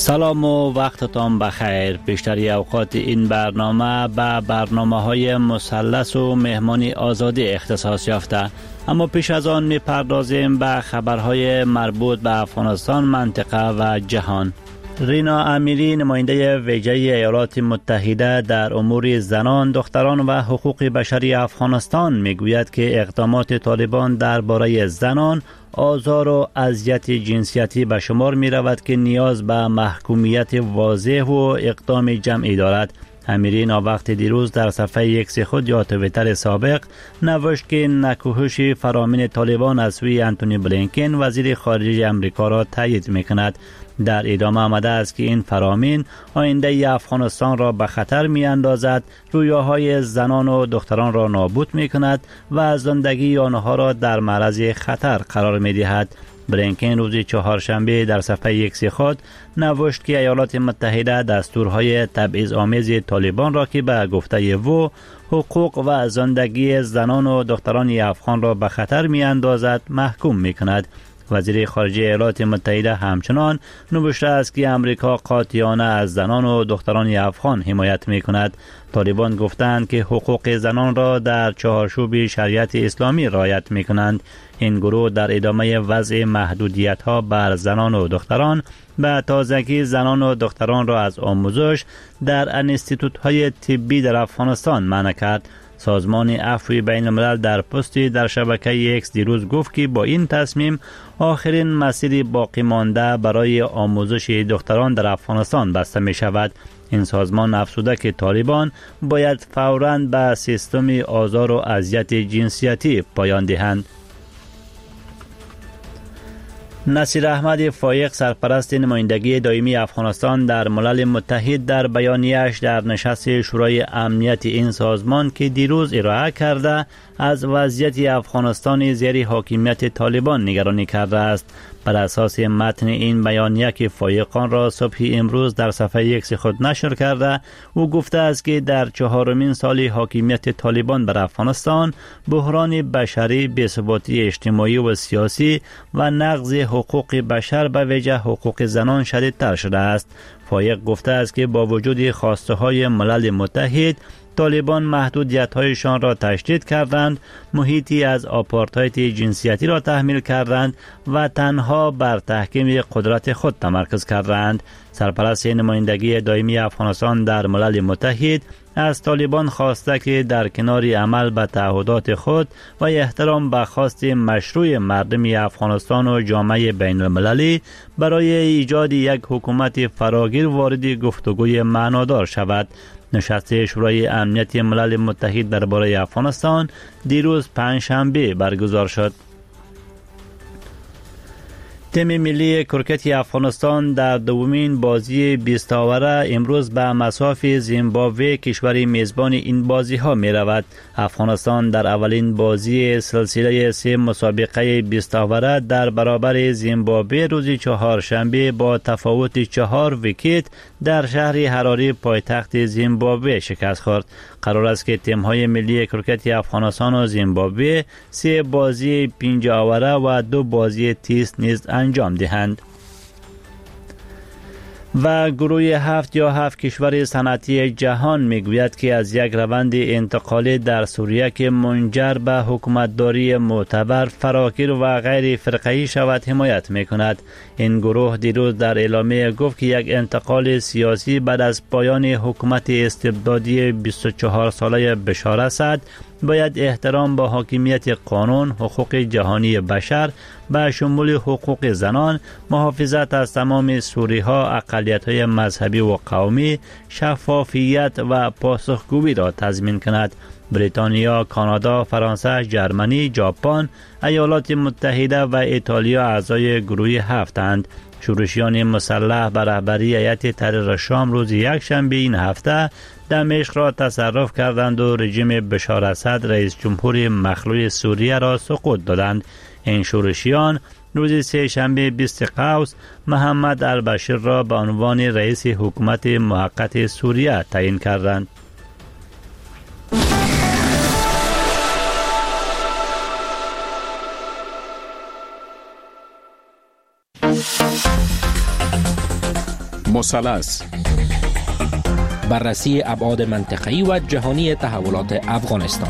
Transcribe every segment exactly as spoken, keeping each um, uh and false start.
سلام و وقتتان بخیر. بیشتری اوقات این برنامه به برنامه های مثلث و مهمانی آزادی اختصاص یافته، اما پیش از آن می پردازیم به خبرهای مربوط به افغانستان، منطقه و جهان. رینا امیری، نماینده ویژه ایالات متحده در امور زنان، دختران و حقوق بشری افغانستان، میگوید که اقدامات طالبان درباره زنان، آزار و اذیت جنسیتی به شمار می رود که نیاز به محکومیت واضح و اقدام جمعی دارد. امیری وقت دیروز در صفحه ایکس خود یا توییتر سابق نوشت که نکوهش فرامین طالبان از سوی انتونی بلینکن وزیر خارجه امریکا را تایید می کند. در ادامه آمده است که این فرامین آینده افغانستان را به خطر می اندازد، رویاهای زنان و دختران را نابود می کند و زندگی آنها را در معرض خطر قرار می دهد. بلینکن روز چهارشنبه در صفحه ایکس خود نوشت که ایالات متحده دستورهای تبعیض‌آمیز طالبان را که به گفته او حقوق و زندگی زنان و دختران افغان را به خطر می اندازد محکوم می کند. وزیر خارجه ایالات متحده همچنان نوشته است که امریکا قاطعانه از زنان و دختران افغان حمایت می کند. طالبان گفتند که حقوق زنان را در چارچوب شریعت اسلامی رعایت می کنند. این گروه در ادامه وضع محدودیت ها بر زنان و دختران به تازگی زنان و دختران را از آموزش در انستیتوت های طبی در افغانستان منع کرد. سازمان عفو بین الملل در پستی در شبکه ایکس دیروز گفت که با این تصمیم آخرین مسیر باقی مانده برای آموزش دختران در افغانستان بسته می شود. این سازمان افزوده که طالبان باید فوراً به سیستم آزار و اذیت جنسیتی پایان دهند. نصیر احمد فایق، سرپرست نمایندگی دائمی افغانستان در ملل متحد، در بیانیه‌اش در نشست شورای امنیت این سازمان که دیروز ارائه کرده از وضعیت افغانستان زیر حاکمیت طالبان نگرانی کرده است. بر اساس متن این بیانیه که فایقان را صبح امروز در صفحه ایکس خود نشر کرده، او گفته است که در چهارمین سال حاکمیت طالبان بر افغانستان بحران بشری، بی‌ثباتی اجتماعی و سیاسی و نقض حقوق بشر به ویژه حقوق زنان شدیدتر شده است. فایق گفته است که با وجود خواسته های ملل متحد، طالبان محدودیت‌هایشان را تشدید کردند، محیطی از آپارتاید جنسیتی را تحمیل کردند و تنها بر تحکیم قدرت خود تمرکز کردند. سرپرست نمایندگی دائمی افغانستان در ملل متحد از طالبان خواسته که در کنار عمل به تعهدات خود و احترام به خواست مشروع مردم افغانستان و جامعه بین المللی برای ایجاد یک حکومت فراگیر وارد گفتگوی معنادار شود. نشست شورای امنیت ملل متحد درباره افغانستان دیروز پنجشنبه برگزار شد. تیم ملی کرکت افغانستان در دومین بازی بیست آوره امروز به مصاف زیمبابوه، کشور میزبان این بازی ها می رود. افغانستان در اولین بازی سلسله سه مسابقه بیست آوره در برابر زیمبابوه روز چهارشنبه با تفاوت چهار ویکت در شهر حراری پایتخت زیمبابوه شکست خورد. قرار است که تیم های ملی کرکت افغانستان و زیمبابوه سه بازی پنج آوره و دو بازی تیست نیز انجام دهند. و گروه هفت یا هفت کشور صنعتی جهان میگوید که از یک روند انتقالی در سوریه که منجر به حکومتداری معتبر، فراگیر و غیر فرقه‌ای شود حمایت میکند. این گروه دیروز در اعلامیه گفت که یک انتقال سیاسی بعد از پایان حکومت استبدادی بیست و چهار ساله بشار اسد باید احترام به حاکمیت قانون، حقوق جهانی بشر به شمول حقوق زنان، محافظت از تمام سوری‌ها، اقلیت‌های مذهبی و قومی، شفافیت و پاسخگویی را تضمین کند. بریتانیا، کانادا، فرانسه، ژرمنی، ژاپن، ایالات متحده و ایتالیا اعضای گروه هفتند. شورشیان مسلح به رهبری هیئت تحریر شام روز یکشنبه این هفته دمشق را تصرف کردند و رژیم بشار اسد رئیس جمهور مخلوع سوریه را سقوط دادند. این شورشیان روز سه شنبه بیست قوس محمد البشیر را به عنوان رئیس حکومت موقت سوریه تعیین کردند. مثلث. بررسی ابعاد منطقه‌ای و جهانی تحولات افغانستان.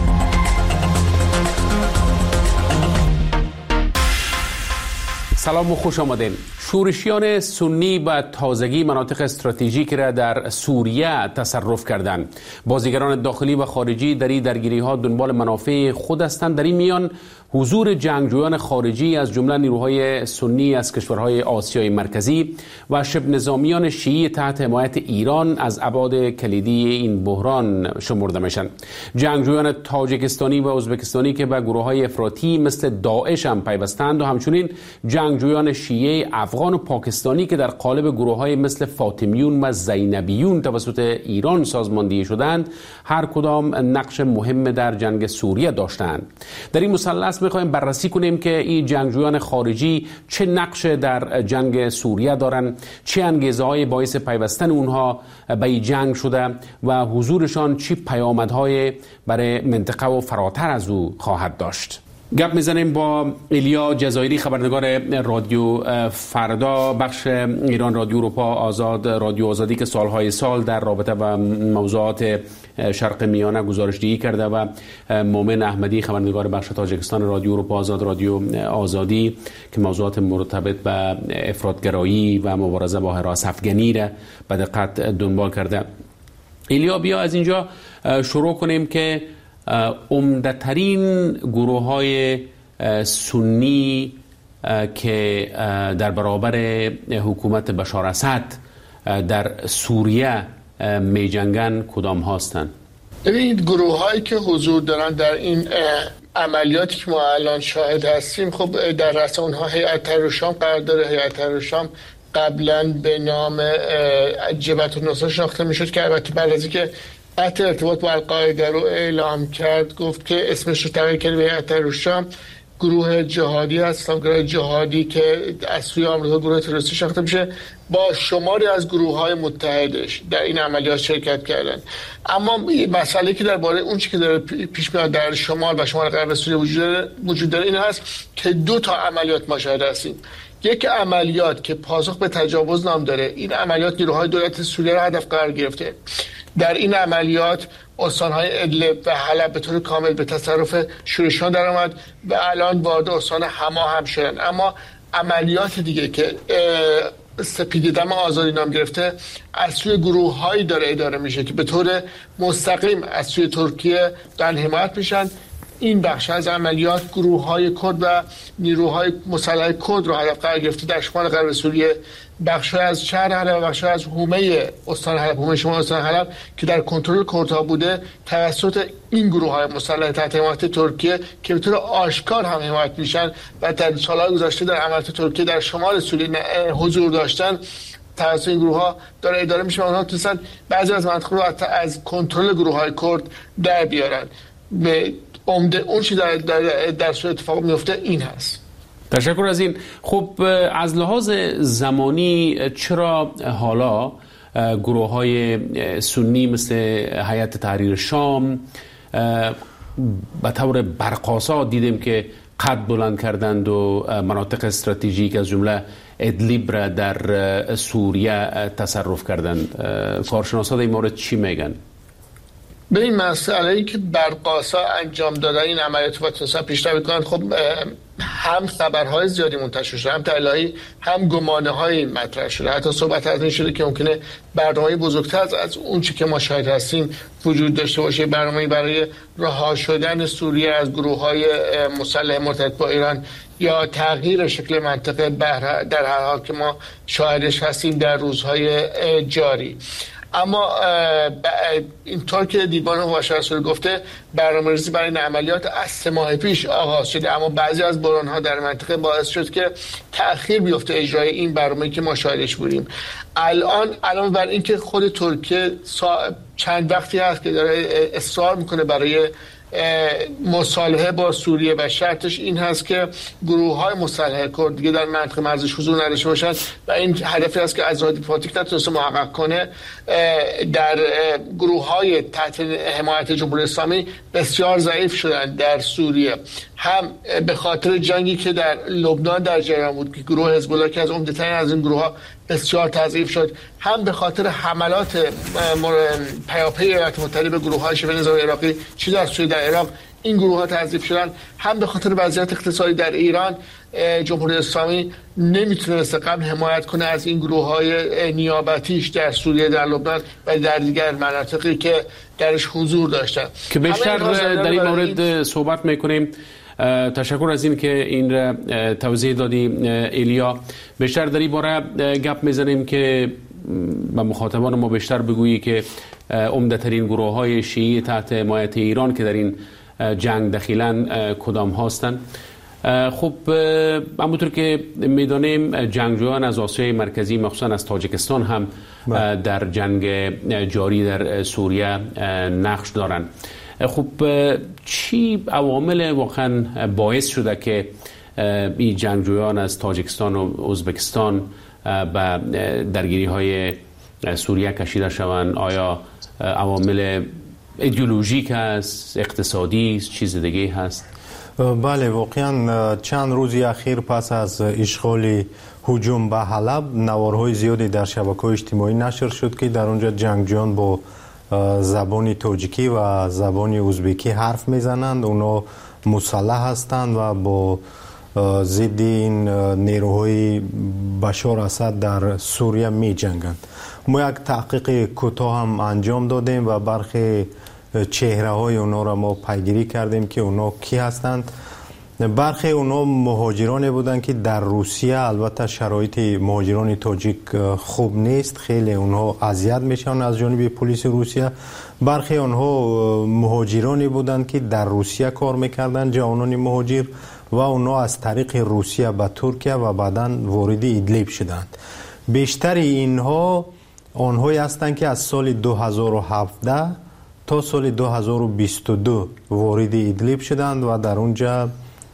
سلام و خوش آمدین. شورشیان سنی به تازگی مناطق استراتژیک را در سوریه تصرف کردند. بازیگران داخلی و خارجی در این درگیری‌ها دنبال منافع خود هستند. در این میان حضور جنگجویان خارجی از جمله نیروهای سنی از کشورهای آسیای مرکزی و شبه نظامیان شیعی تحت حمایت ایران از ابعاد کلیدی این بحران شمرده میشن. جنگجویان تاجیکستانی و ازبکستانی که به گروه‌های افراطی مثل داعش هم پیوستند و همچنین جنگجویان شیعه افغان و پاکستانی که در قالب گروه‌های مثل فاطمیون و زینبیون توسط ایران سازماندهی شدند، هر کدام نقش مهم در جنگ سوریه داشتند. در این مثلث میخوایم بررسی کنیم که این جنگجویان خارجی چه نقش در جنگ سوریه دارن، چه انگیزه‌های باعث پیوستن اونها به این جنگ شده و حضورشان چه پیامدهای برای منطقه و فراتر از او خواهد داشت. گپ میزنیم با ایلیا جزایری، خبرنگار رادیو فردا، بخش ایران رادیو اروپا آزاد، رادیو آزادی که سالهای سال در رابطه با موضوعات شرق میانه گزارش‌دهی کرده، و مومن احمدی، خبرنگار بخش تاجیکستان رادیو اروپا آزاد، رادیو آزادی که موضوعات مرتبط به افراطگرایی و مبارزه با حراس افغانی را به دقت دنبال کرده. ایلیا، بیا از اینجا شروع کنیم که عمده‌ترین گروه‌های سنی که در برابر حکومت بشار اسد در سوریه می جنگن کدام هستند؟ ببینید، گروه‌هایی که حضور دارن در این عملیاتی که ما الان شاهد هستیم، خب در رأس اونها هیئت تحریر الشام قرار داره. هیئت تحریر الشام قبلا به نام جبهة النصرة شناخته میشد که البته بعد از اینکه قطع ارتباط با القاعده رو اعلام کرد، گفت که اسمش رو تغییر کرد به هیئت تحریر الشام. گروه جهادی هست، گروه جهادی که از سوی آمریکا گروه تروریستی شناخته میشه، با شماری از گروه‌های متحدش در این عملیات شرکت کردن. اما مسئله که درباره اون چیزی که داره پیش میاد در شمال و شمال غرب سوریه وجود داره وجود داره این هست که دو تا عملیات ما شاهد هستیم. یک عملیات که پاسخ به تجاوز نام داره. این عملیات نیروهای دولت سوریه را هدف قرار گرفته. در این عملیات استان‌های ادلب و حلب به طور کامل به تصرف شورشیان در آمد و الان وارد استان حما هم شدن. اما عملیات دیگه که سپیدی دم آزادی نام گرفته از سوی گروه‌هایی داره اداره میشه که به طور مستقیم از سوی ترکیه دارن حمایت میشن. این بخش از عملیات گروه‌های کرد و نیروهای مسلح کرد رو هدف قرار گرفته در شمال غرب سوریه، بخش‌های از شهر حلب و بخش‌های از حومه استان حلب، حومه شمال استان حلب که در کنترل کردها بوده، توسط این گروه‌های مسلح تحت حمایت ترکیه که به طور آشکار هم حمایت میشن و در سال‌های گذشته در عملیات ترکیه در شمال سوریه حضور داشتن، توسط این گروه‌ها داره اداره میشه و اونها تونستن بعضی از مناطق رو از کنترل گروه‌های کرد در بیارن. به عمده اون چی در در در سوریه اتفاق میفته این هست. تشکر از این. خب از لحاظ زمانی چرا حالا گروه‌های سنی مثل هیئت تحریر الشام به طور برق‌آسا دیدیم که قد بلند کردند و مناطق استراتژیک از جمله ادلیب را در سوریه تصرف کردند؟ کارشناسان در این مورد چی میگن؟ به این مسئله‌ای که برق‌آسا انجام دادن این عملیات و تونستن پیشروی کنن، خب هم خبرهای زیادی منتشر شده، هم تحلیل‌هایی، هم گمانه‌هایی مطرح شده. حتی صحبت از این شده که ممکنه برنامه‌ای بزرگتر از, از اون چی که ما شاهد هستیم وجود داشته باشه، برنامه‌ای برای رها شدن سوریه از گروه‌های مسلح مرتبط با ایران یا تغییر شکل منطقه در هر حال که ما شاهدش هستیم در روزهای جاری. اما اینطور که دیوان حقوق بشر سوریه گفته، برنامه‌ریزی برای این عملیات از سه ماه پیش آغاز شده، اما بعضی از بحران‌ها در منطقه باعث شد که تأخیر بیفته اجرای این برنامه‌ای که ما شاهدش بودیم. الان الان بر اینکه خود ترکیه چند وقتی هست که داره اصرار میکنه برای مصالحه با سوریه و شرطش این هست که گروه‌های مسلح کرد دیگه در منطقه مرزش حضور نداشته باشند و این هدفی است که از راه دیپلماتیک نتونسته محقق کنه. در گروه‌های تحت حمایت جمهوری اسلامی بسیار ضعیف شدن در سوریه، هم به خاطر جنگی که در لبنان در جریان بود که گروه حزب الله که از عمده‌ترین از این گروه‌ها بسیار تضعیف شد، هم به خاطر حملات پیاپی ایالات متحده به گروه‌های شبه نظامی عراقی چی در سوریه در عراق این گروه ها تضعیف شدن، هم به خاطر وضعیت اقتصادی در ایران جمهوری اسلامی نمیتونست قبل حمایت کنه از این گروه های نیابتیش در سوریه، در لبنان و در دیگر مناطقی که درش حضور داشتن که بیشتر در این مورد صحبت میکنیم. تشکر از این که این را توضیح دادی ایلیا. بیشتر در این باره گپ میزنیم که با مخاطبان ما بیشتر بگویی که عمده ترین گروه های شیعی تحت حمایت ایران که در این جنگ دخیلن کدام هستند. خب همونطور که میدانیم جنگجویان از آسیای مرکزی مخصوصا از تاجیکستان هم در جنگ جاری در سوریه نقش دارند. خب چی عوامل واقعا باعث شده که این جنگجویان از تاجیکستان و ازبکستان به درگیری های سوریه کشیده شوند؟ آیا عوامل ایدئولوژیک است، اقتصادی است، چیز دیگه هست؟ بله، واقعا چند روزی اخیر پس از اشغال هجوم به حلب نوارهای زیادی در شبکه‌های اجتماعی نشر شد که در اونجا جنگجویان با زبان تاجیکی و زبان ازبکی حرف میزنند. اونا مسلح هستند و با ضد این نیروهای بشار اسد در سوریه می جنگند. ما یک تحقیق کوتاه هم انجام دادیم و برخی چهره های اونا را ما پیگیری کردیم که اونا کی هستند. برخی اونا مهاجرانی بودند که در روسیه، البته شرایط مهاجران تاجیک خوب نیست، خیلی اونها اذیت میشن از جانب پلیس روسیه. برخی اونها مهاجرانی بودند که در روسیه کار میکردند، جوانان مهاجر، و اونا از طریق روسیه به ترکیه و بعداً وارد ادلیب شدند. بیشتر اینها آنهایی هستند که از سال دو هزار و هفده تا سال دو هزار و بیست و دو وارد ادلیب شدند و در اونجا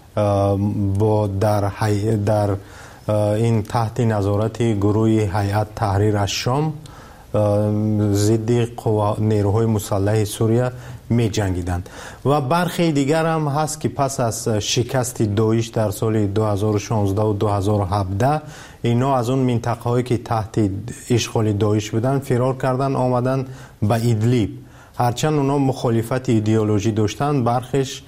با در, حی... در این تحت نظارت گروه هیئت تحریر الشام ضد نیروهای مسلح سوریه می جنگیدند. و برخی دیگر هم هست که پس از شکست داعش در سال دو هزار و شانزده و دو هزار و هفده اینا از اون منطقه هایی که تحت اشغال داعش بودن فرار کردن آمدن به ادلیب. هرچند اونا مخالفت ایدئولوژی داشتن، برخیش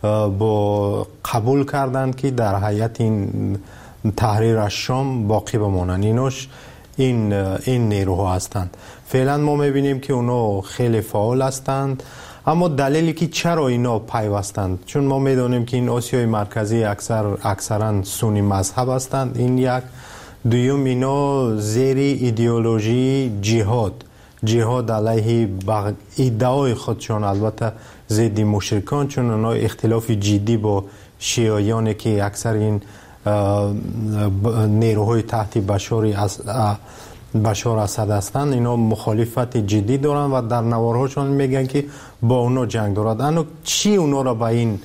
با قبول کردند که در هیئت این تحریر الشام باقی بمانند. ایناش این این نیروها هستند. فعلا ما میبینیم که اونا خیلی فعال هستند، اما دلیلی که چرا اینا پیوستند، چون ما میدونیم که این آسیای مرکزی اکثر اکثرا سنی مذهب هستند، این یک. دوم اینا زیر ایدئولوژی جهاد جهاد علیه ادعای خودشان، البته ضد مشرکان، چون اونا اختلاف جدی با شیعیانی که اکثر این نیروهای تحت بشار بشار اسد هستند، اینا مخالفت جدی دارن و در نوارهاشون میگن که با اونا جنگ دارد. اما چی اونا را به این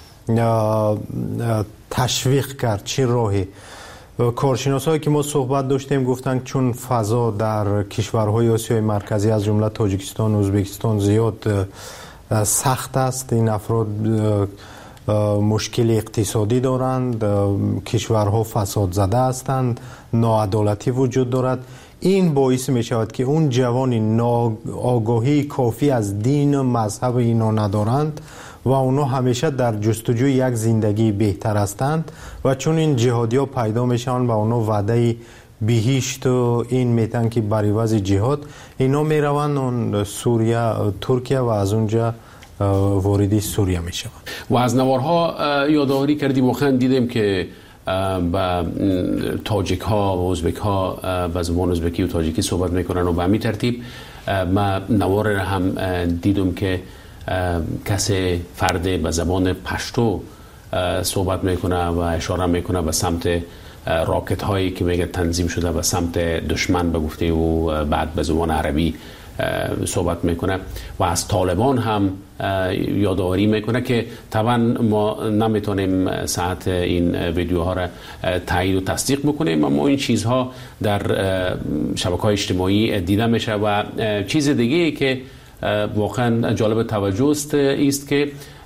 تشویق کرد؟ چی راهی؟ کارشناسایی که ما صحبت داشتیم گفتن چون فضا در کشورهای آسیای مرکزی از جمله تاجیکستان و ازبکستان زیاد سخت است، این افراد مشکل اقتصادی دارند، کشورها فساد زده هستند، ناعدالتی وجود دارد. این باعث می شود که اون جوان آگاهی کافی از دین و مذهب اینا ندارند و اونا همیشه در جستجوی یک زندگی بهتر هستند و چون این جهادی ها پیدا میشن و اونا وعده بهشت و این میتن که بر عوض جهاد اینا میروند اون سوریه، ترکیه و از اونجا وارد سوریه میشن. و از نوارها یادآوری کردی، واقعا دیدیم که با تاجیک ها و ازبک ها با زبان ازبکی و تاجیکی صحبت میکنن و به همین ترتیب ما نوار را هم دیدم که کسی فرد به زبان پشتو صحبت میکنه و اشاره میکنه به سمت راکت هایی که میگه تنظیم شده به سمت دشمن به گفته و بعد به زبان عربی صحبت میکنه و از طالبان هم یادآوری میکنه که طبعا ما نمیتونیم ساعت این ویدیوها را تایید و تصدیق بکنیم، اما این چیزها در شبکه‌های اجتماعی دیده میشه. و چیز دیگه که واقعا جالب توجه است که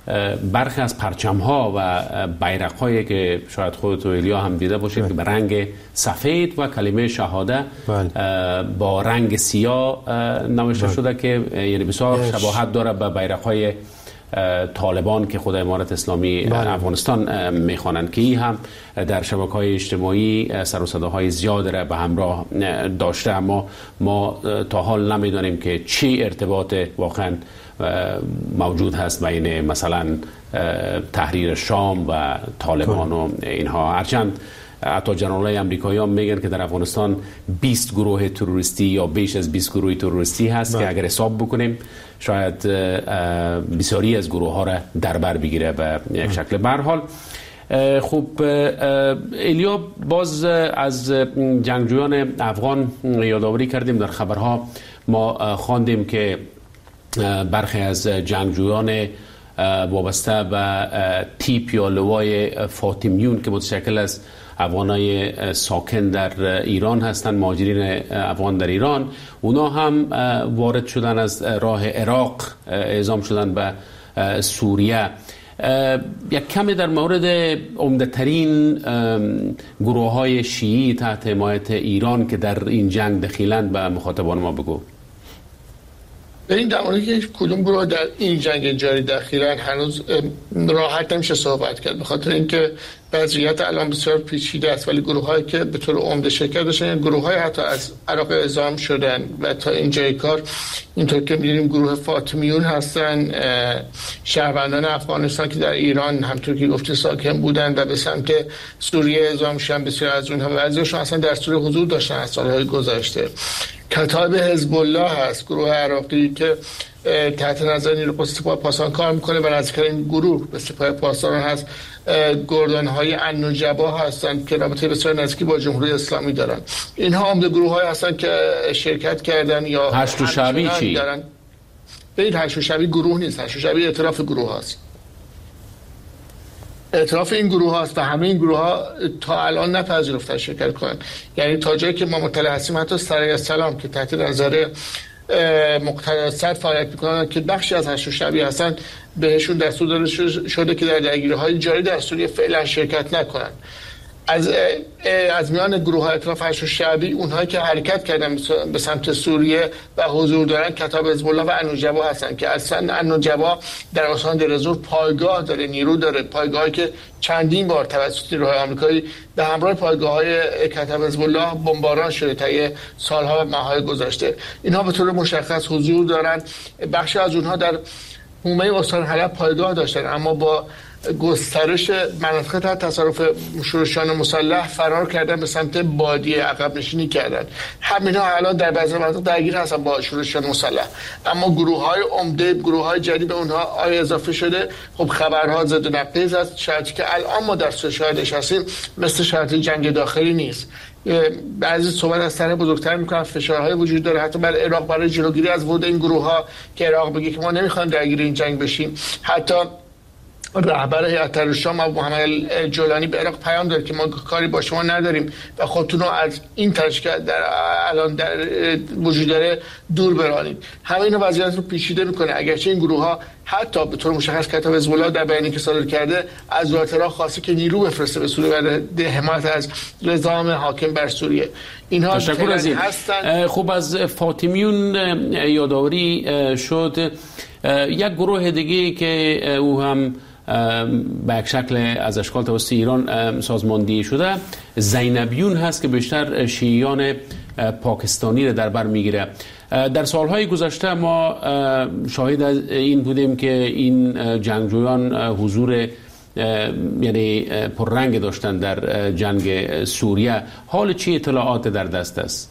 برخی از پرچم ها و بیرق هایی که شاید خودت و ایلیا هم دیده باشید بله. که به رنگ سفید و کلمه شهاده بله. با رنگ سیاه نوشته بله. شده که یعنی بسیار یش. شباهت داره به بیرق های طالبان که خود امارت اسلامی بله. افغانستان میخوانند که این هم در شبکه‌های اجتماعی سر و صداهای زیاد را به همراه داشته، اما ما تا حال نمیدونیم که چی ارتباط واقعا موجود هست بین مثلا تحریر شام و طالبان و اینها. هرچند حتی جنرالای امریکایی هم میگن که در افغانستان بیست گروه تروریستی یا بیش از بیست گروه تروریستی هست با. که اگر حساب بکنیم شاید بسیاری از گروه ها را در بر بگیره به یک شکل. به هر حال خوب ایلیا، باز از جنگجویان افغان یادآوری کردیم. در خبرها ما خواندیم که برخی از جنگجویان وابسته به تیپ یا لوای فاطمیون که متشکل از افغانای ساکن در ایران هستند، مهاجرین افغان در ایران، اونا هم وارد شدن از راه عراق، اعزام شدن به سوریه. یک کمی در مورد عمده‌ترین گروه های شیعی تحت حمایت ایران که در این جنگ دخیلند به مخاطبان ما بگو. این در مورد که کدوم گروه در این جنگ جاری دخیلن هنوز راحت نمیشه صحبت کرد، به خاطر اینکه وضعیت الان بسیار پیچیده است، ولی گروه هایی که به طور عمده شرکت داشتن، گروه های حتی از عراق اعزام شدن و تا اینجای کار اینطور که می‌بینیم گروه فاطمیون هستن، شهروندان افغانستان که در ایران همطور که گفتی ساکن بودن و به سمت سوریه اعزام شدن. بسیار از اونها بعضیشون اصلا در سوریه حضور داشتن از سالهای گذشته. کتاب حزب الله هست، گروه عراقی که تحت نظر نیروی سپاه پاسداران کار میکنه و نزدیکترین گروه به سپاه پاسداران هست گردان‌های النجبا هستند که رابطه بسیار نزدیکی با جمهوری اسلامی دارن. اینها عمده گروه‌هایی هستند که شرکت کردن یا هشت شعبی چی دارن. این هشت شعبی گروه نیست، هشت شعبی ائتلاف گروه هست. ائتلاف این گروه هاست و همه این گروه ها تا الان نپذیرفتن شرکت کنن. یعنی تا جایی که ما مطلع هستیم حتی سرای السلام که تحت نظر مقتدی صدر فعالیت میکنن که بخشی از هشت شعبی هستن، بهشون دستور داده شده که در درگیری‌های جاری در سوریه فعلا شرکت نکنن. از از میان گروه های ائتلاف هشت شعبی اونهایی که حرکت کردن به سمت سوریه و حضور دارن کتاب حزب الله و النجبا هستن که اصلا النجبا در استان دیر پایگاه داره، نیرو داره، پایگاهی که چندین بار توسط نیروهای آمریکایی به همراه پایگاه‌های کتاب حزب الله بمباران شده طی سالها و ماه‌های گذشته. اینها به طور مشخص حضور دارن. بخشی از اونها در حومه استان حلب پایگاه داشتن، اما با گسترش مناطق تحت تصرف شورشیان مسلح فرار کردن به سمت بادیه، عقب نشینی کردن. همینها الان در بعضی مناطق درگیر هستن با شورشیان مسلح، اما گروه‌های عمده، گروه‌های جدید به اونها آیا اضافه شده؟ خب خبرها ضد و نقیض است. شرایطی که الان ما در شاهدش هستیم مثل شرایط جنگ داخلی نیست. بعضی صحبت از طرح بزرگتر میکنن، فشارهای وجود داره حتی بر عراق برای جلوگیری از ورود این گروه‌ها که عراق بگه که ما نمیخوایم درگیر این جنگ بشیم. حتی رهبر هیئت تحریر شام ابو محمد جولانی به عراق پیام داد که ما کاری با شما نداریم و خودتون رو از این ترش که در الان در وجود داره دور برانید. همه اینا وضعیت رو پیچیده میکنه، اگرچه این گروه ها حتی به طور مشخص کتاب حزب الله در بیانیه‌ای که صادر کرده از وزارت عراق خواسته که نیرو بفرسته به سوریه و ده حمایت از نظام حاکم بر سوریه. اینها تشکر از این. خوب از فاطمیون یادآوری شد. یک گروه دیگه که او هم به یک شکل از اشکال توسط ایران سازماندهی شده زینبیون هست که بیشتر شیعیان پاکستانی را در بر میگیره. در سالهای گذشته ما شاهد این بودیم که این جنگجویان حضور یعنی پررنگ داشتن در جنگ سوریه. حال چی اطلاعات در دست است؟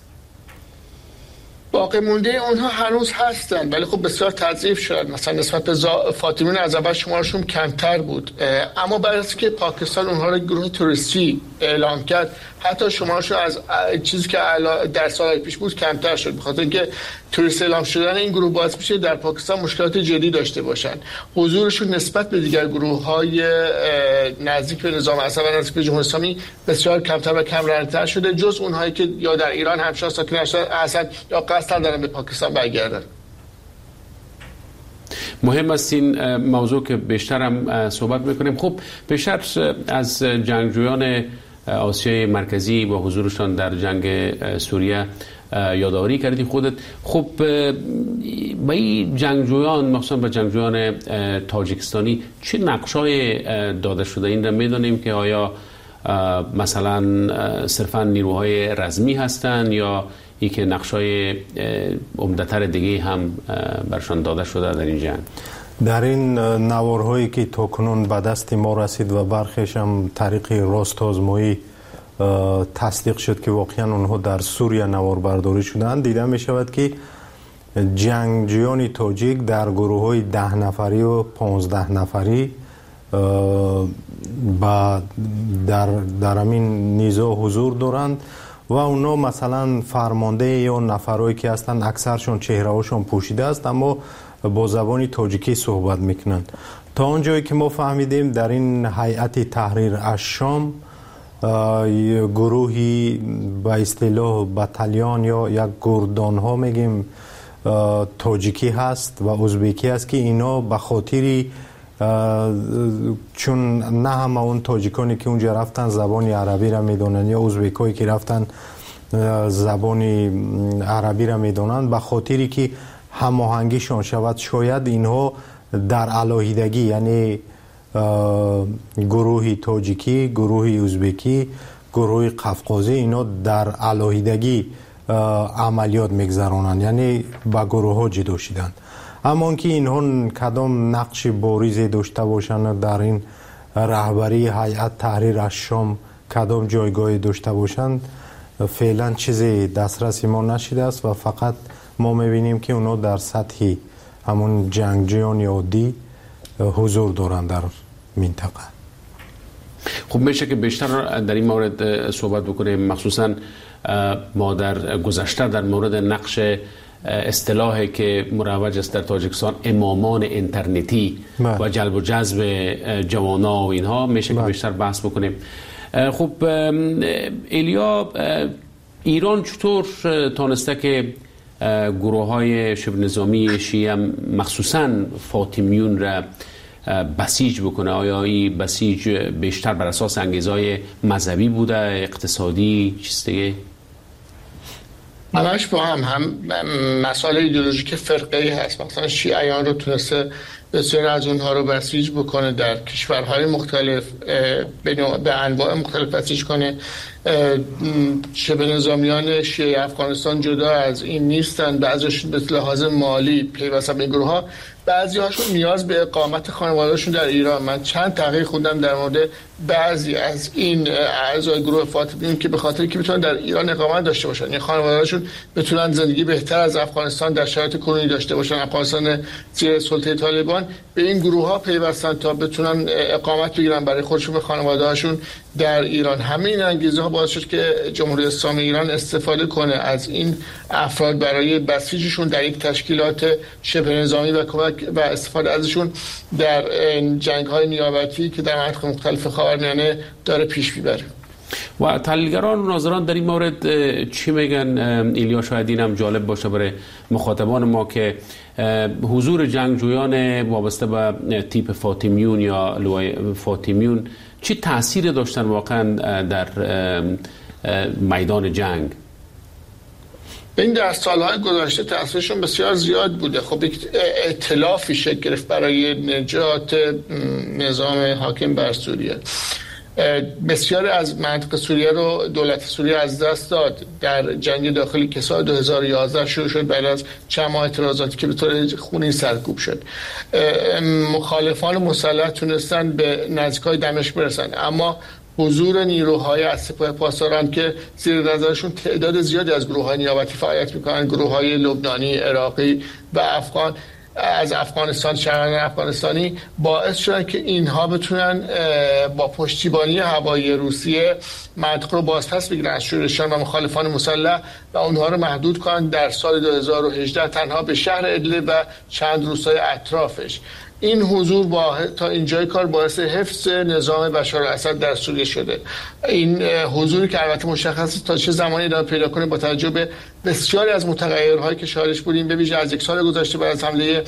باقی مونده اونها هنوز هستن ولی خب بسیار تضعیف شدن. مثلا نسبت به فاطمیون از اول شمارشون کمتر بود، اما بعد از که پاکستان اونها رو گروه توریستی اعلام کرد حتی شمارشون از چیزی که در سالهای پیش بود کمتر شد، بخاطر اینکه توریست اعلام شدن این گروه باعث میشه در پاکستان مشکلات جدی داشته باشن. حضورشون نسبت به دیگر گروه‌های نزدیک به نظام اسد و نزدیک به جمهوری اسلامی بسیار کمتر و کم رنگ‌تر شده، جز اونهایی که یا در ایران همشاه ساکن هستند یا قصد دارن به پاکستان برگردن. مهم است این موضوع که بیشتر هم صحبت میکنیم. خب بیشتر از جنگجویان آسیای مرکزی و حضورشان در جنگ سوریه یادآوری کردی خودت. خب با این جنگجویان، مخصوصا با جنگجویان تاجیکستانی، چه نقشای داده شده؟ این را میدانیم که آیا مثلا صرفا نیروهای رزمی هستند یا ای که نقشای عمده‌تر دیگه هم برشان داده شده در این جنگ؟ در این نوارهایی که تاکنون به دست ما رسید و برخیش هم طریق راست آزمایی تصدیق شد که واقعا اونها در سوریه نوار برداری شدند، دیده می شود که جنگجویان تاجیک در گروه های ده نفری و پانزده نفری در در همین نیزه حضور دارند و اونا مثلا فرمانده یا نفرایی که هستند اکثرشون چهره‌هاشون پوشیده است اما با زبان تاجیکی صحبت میکنند. تا اونجایی که ما فهمیدیم در این هیئت تحریر الشام گروهی به اصطلاح بتالیون یا یک گردان ها میگیم تاجیکی هست و ازبکی هست که اینا به خاطری چون نه همه اون تاجیکانی که اونجا رفتن زبان عربی را میدونن یا ازبکایی که رفتن زبان عربی را میدونن، به خاطری که هماهنگیشون شود شاید اینها در علاهیدگی، یعنی گروهی تاجیکی، گروهی ازبکی، گروهی قفقازی، اینا در علاهیدگی عملیات میگذرانند، یعنی با گروه ها جدا شدند. اما اینکه اینها کدام نقش بارزی داشته باشند در این رهبری هیئت تحریر الشام، کدام جایگاهی داشته باشند، فعلا چیزی دسترس ما نشده است و فقط ما میبینیم که اونا در سطح همون جنگجویان عادی حضور دارند در منطقه. خب میشه که بیشتر در این مورد صحبت بکنیم، مخصوصا ما در گذشته در مورد نقش اصطلاحی که مروج است در تاجیکستان، امامان اینترنتی بله. و جلب و جذب جوانا و اینها، میشه بله. که بیشتر بحث بکنیم. خب ایلیا، ایران چطور تانسته که گروه های شبه نظامی شیعه مخصوصا فاطمیون را بسیج بکنه؟ آیا این بسیج بیشتر بر اساس انگیزهای مذهبی بوده، اقتصادی، چیز دیگه؟ همش با هم هم مسائل ایدئولوژیک فرقه‌ای هست. مثلا شیعیان رو تونسته بسیار از اونها رو بسیج بکنه، در کشورهای مختلف به انواع مختلف بسیج کنه. شبه نظامیان شیعه افغانستان جدا از این نیستن، بعضیشون به لحاظ مالی پیوسته به این گروه ها، بعضی هاشون نیاز به اقامت خانواده‌شون در ایران. من چند تحقیق خوندم در مورد بعضی از این اعضای گروه فاطمیون که به خاطر که بتونن در ایران اقامت داشته باشن، یعنی خانواده‌هاشون بتونن زندگی بهتر از افغانستان در شرایط کنونی داشته باشن، افغانستان زیر سلطه طالبان، به این گروه ها پیوستن تا بتونن اقامت بگیرن برای خودشون و خانواده‌هاشون در ایران. همین انگیزه ها باعث شد که جمهوری اسلامی ایران استفاده کنه از این افراد برای بسیجشون در یک تشکیلات شبه نظامی و کمک و استفاده ازشون در جنگ‌های نیابتی که در مناطق مختلف خاورمیانه داره پیش میبره. و تحلیلگران و ناظران در این مورد چی میگن؟ ایلیا، شاید این هم جالب باشه برای مخاطبان ما که حضور جنگجویان وابسته به تیپ فاطمیون یا لوای فاطمیون چی تأثیر داشتن واقعا در میدان جنگ؟ این در سالهای گذشته تأثیرشون بسیار زیاد بوده. خب یک ائتلافی شکل گرفت برای نجات نظام حاکم بر سوریه. بسیار از منطقه سوریه رو دولت سوریه از دست داد در جنگ داخلی که سال دو هزار و یازده شروع شد بعد از چند ماه اعتراضاتی که به طور خونین سرکوب شد. مخالفان مسلح تونستن به نزدیکای دمشق برسن، اما حضور نیروهای از سپاه پاسداران که زیر نظرشون تعداد زیادی از گروه‌های نیابتی فعالیت می‌کنن، گروه‌های لبنانی، عراقی و افغان از افغانستان، شهروندان افغانستانی، باعث شدن که اینها بتونن با پشتیبانی هوایی روسیه منطقه رو بازپس بگیرن از شورشیان و مخالفان مسلح و اونها رو محدود کنن در سال دو هزار و هجده تنها به شهر ادلب و چند روستای اطرافش. این حضور با تا اینجای کار باعث حفظ نظام بشار الاسد در سوریه شده. این حضوری که البته مشخص تا چه زمانی ادامه پیدا کنه با توجه به بسیاری از متغیرهایی که شاهدش بودیم، به ویژه از یک سال گذشته بعد از حمله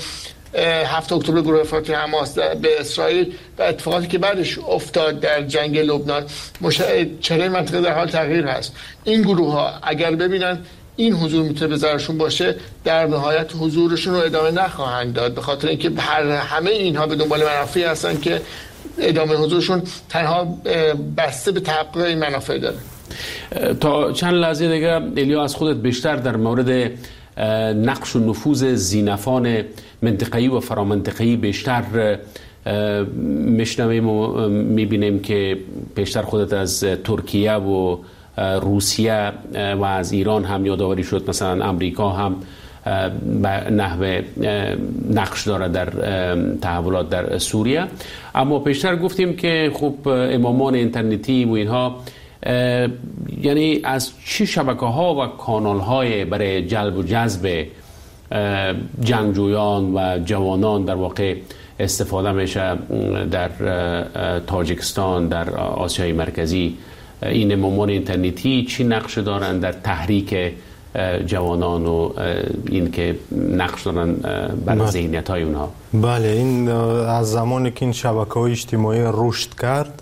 هفت اکتبر گروه افراطی حماس به اسرائیل و اتفاقاتی که بعدش افتاد در جنگ لبنان، مش... چهره منطقه در حال تغییر هست. این گروه ها اگر ببینن این حضور میتونه به ضررشون باشه، در نهایت حضورشون رو ادامه نخواهند داد، به خاطر اینکه هر همه اینها به دنبال منافعی هستن که ادامه حضورشون تنها بسته به تحقق این منافع داره. تا چند لحظه دیگه الیا از خودت بیشتر در مورد نقش و نفوذ زینفان منطقه‌ای و فرامنطقه‌ای بیشتر میشنویم و میبینیم که بیشتر خودت از ترکیه و روسیه و از ایران هم یادآوری شد، مثلا امریکا هم به نحو نقش داره در تحولات در سوریه. اما پیشتر گفتیم که خب امامان اینترنتی و اینها یعنی از چه شبکه ها و کانال های برای جلب و جذب جنگجویان و جوانان در واقع استفاده میشه در تاجیکستان، در آسیای مرکزی؟ این امامان اینترنتی چی نقش دارن در تحریک جوانان و این که نقش دارن بر ذهنیت های اونها؟ بله، این از زمانی که این شبکه‌های اجتماعی رشد کرد،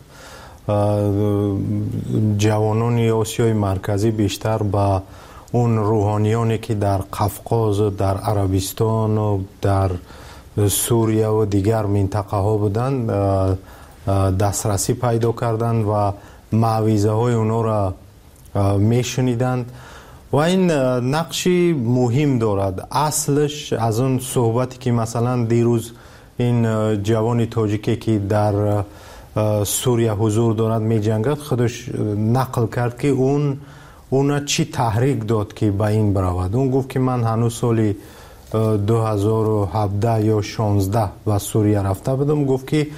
جوانان آسیای مرکزی بیشتر با اون روحانیانی که در قفقاز، در عربستان و در سوریه و دیگر منطقه ها بودن دسترسی پیدا کردند و موعظه های اونا را میشنیدند و این نقشی مهم دارد. اصلش از اون صحبتی که مثلا دیروز این جوان تاجیکی که در سوریه حضور دارد می جنگد خودش نقل کرد که اون اون چی تحریک داد که به این برود. اون گفت که من هنوز سالی دو هزار و هفده یا شانزده و سوریه رفته بودم. گفت که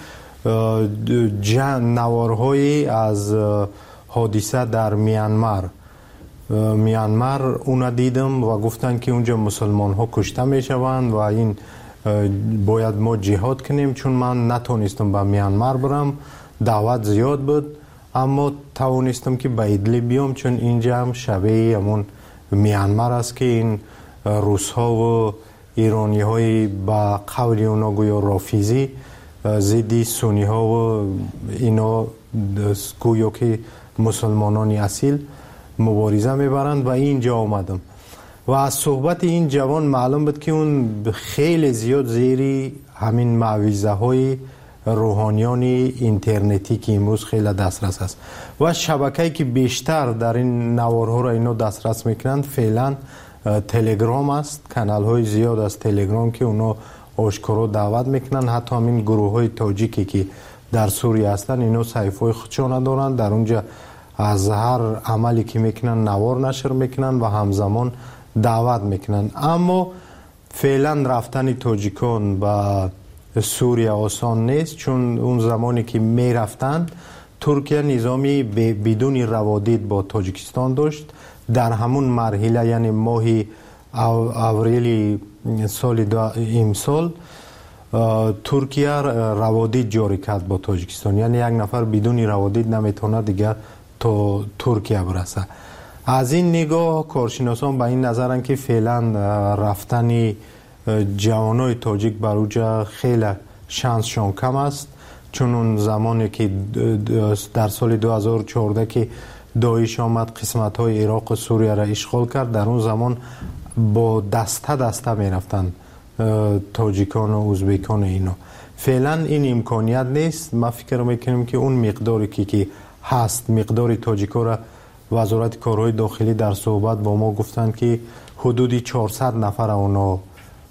نوارهایی از حادثه در میانمار میانمار اون دیدم و گفتن که اونجا مسلمان ها کشته می شوند و این باید ما جهاد کنیم. چون من نتونستم به میانمار برم، دعوت زیاد بود، اما توانستم که به ادلیب بیام، چون اینجا هم شبیه همون میانمار است که این روس ها و ایرانی های با قول اونا گویا رافیزی ضد سنی ها و اینا گویا که مسلمانان اصیل مبارزه میبرند و اینجا آمدم و از صحبت این جوان معلوم بود که اون خیلی زیاد زیری همین موعظه های روحانیان اینترنتی که امروز خیلی دسترس است و شبکه‌ای که بیشتر در این نوارها را اینو دسترس میکنند فعلا تلگرام است. کانال های زیاد از تلگرام که اونا آشکارا دعوت میکنن. حتی همین گروه های تاجیکی که در سوریه هستن اینو صحیفه های خودشان دارن، در اونجا از هر عملی که میکنن نوار نشر میکنن و همزمان دعوت میکنن. اما فعلا رفتن تاجیکان به سوریه آسان نیست، چون اون زمانی که میرفتن ترکیه نظامی بدون روادید با تاجیکستان داشت. در همون مرحله یعنی ماهی اوریل سال امسال ترکیه روادید جاری کرد با تاجیکستان، یعنی یک نفر بدون روادید نمیتونه دیگر تا ترکیه برسه. از این نگاه کارشناسان به این نظرن که فعلا رفتن جوانای تاجیک بر اونجا خیلی شانسشون کم است، چون اون زمانی که در سال دو هزار و چهارده که داعش آمد قسمت های عراق و سوریه را اشغال کرد، در اون زمان با دسته دسته می رفتن تاجیکان و ازبکان اینا. فعلا این امکانیت نیست. ما فکر میکنیم که اون مقداری که, که هست، مقداری تاجیکا را وزارت کارهای داخلی در صحبت با ما گفتند که حدودی چهارصد نفر اونا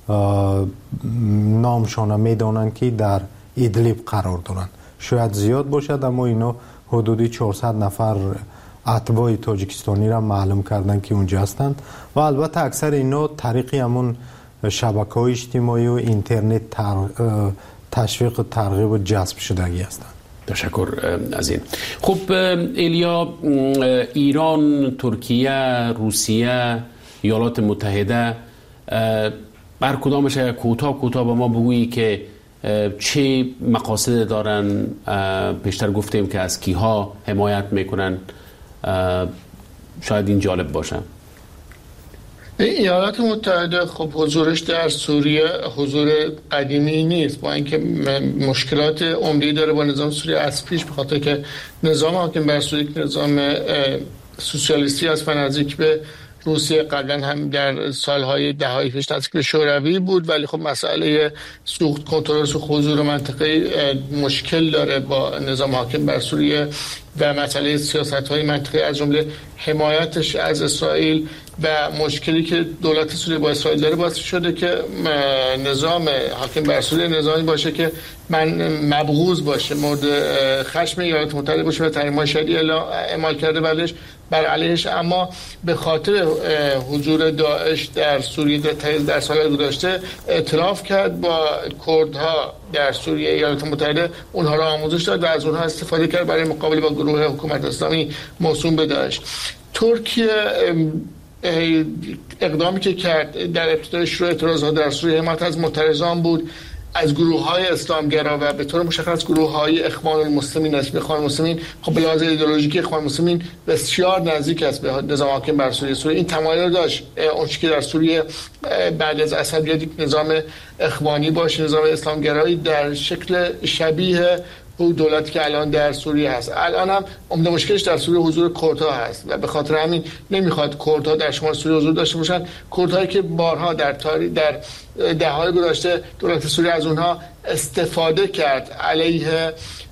نامشان میدانند که در ادلیب قرار دارند. شاید زیاد باشد، اما اینا حدودی چهارصد نفر اتباع تاجیکستانی را معلوم کردن که اونجا هستند و البته اکثر اینا طریقی همون شبکه‌های اجتماعی و اینترنت تشویق و ترغیب و جذب شدگی هستند. تشکر از این. خب الیا، ایران، ترکیه، روسیه، ایالات متحده، بر کدامش کوتاه کوتاه به ما بگویی که چه مقاصد دارن؟ پیشتر گفتیم که از کیها حمایت میکنن، شاید این جالب باشه. ایالات متحده خب حضورش در سوریه حضور قدیمی نیست، با اینکه مشکلات عمده‌ای داره با نظام سوریه از پیش، به خاطر که نظام حاکم بر سوریه نظام سوسیالیستی است و نزدیک به روسیه، قبلا هم در سالهای دههای پیش نزدیک به شوروی بود، ولی خب مسئله سوخت کنترل سوخت حضور منطقه مشکل داره با نظام حاکم بر سوریه و مسئله سیاست‌های منطقه از جمله حمایتش از اسرائیل و مشکلی که دولت سوریه با اسرائیل داره باعث شده که نظام حاکم بر سوریه نظامی باشه که من مبغوض باشه، مورد خشم ایالات متحده باشه و تحریم‌های شدیدی اعمال کرده بلش بر علیهش. اما به خاطر حضور داعش در سوریه در سال‌های گذشته اعتراف کرد با کردها در سوریه. ایالات متحده اونها را آموزش داد و از اونها استفاده کرد برای مقابله با گروه حکومت اسلامی موسوم به داعش. ترکیه اقدامی که کرد در ابتدای شروع اعتراضات در سوریه حمایت از معترضان بود، از گروه‌های اسلامگرا و به طور مشخص گروه‌های اخوان المسلمین است. اخوان المسلمین خب به لحاظ ایدئولوژیکی اخوان المسلمین بسیار نزدیک است به نظام حاکم بر سوریه. سوریه این تمایل داشت اون که در سوریه بعد از اسد یک نظام اخوانی باشه، نظام اسلامگرایی در شکل شبیه او دولتی که الان در سوریه هست. الان هم عمده مشکلش در سوریه حضور کردها هست و به خاطر همین نمیخواد کردها در شمال سوریه حضور داشته باشن. کردهایی که بارها در تاریخ در دهه‌های گذشته دولت سوریه از اونها استفاده کرد علیه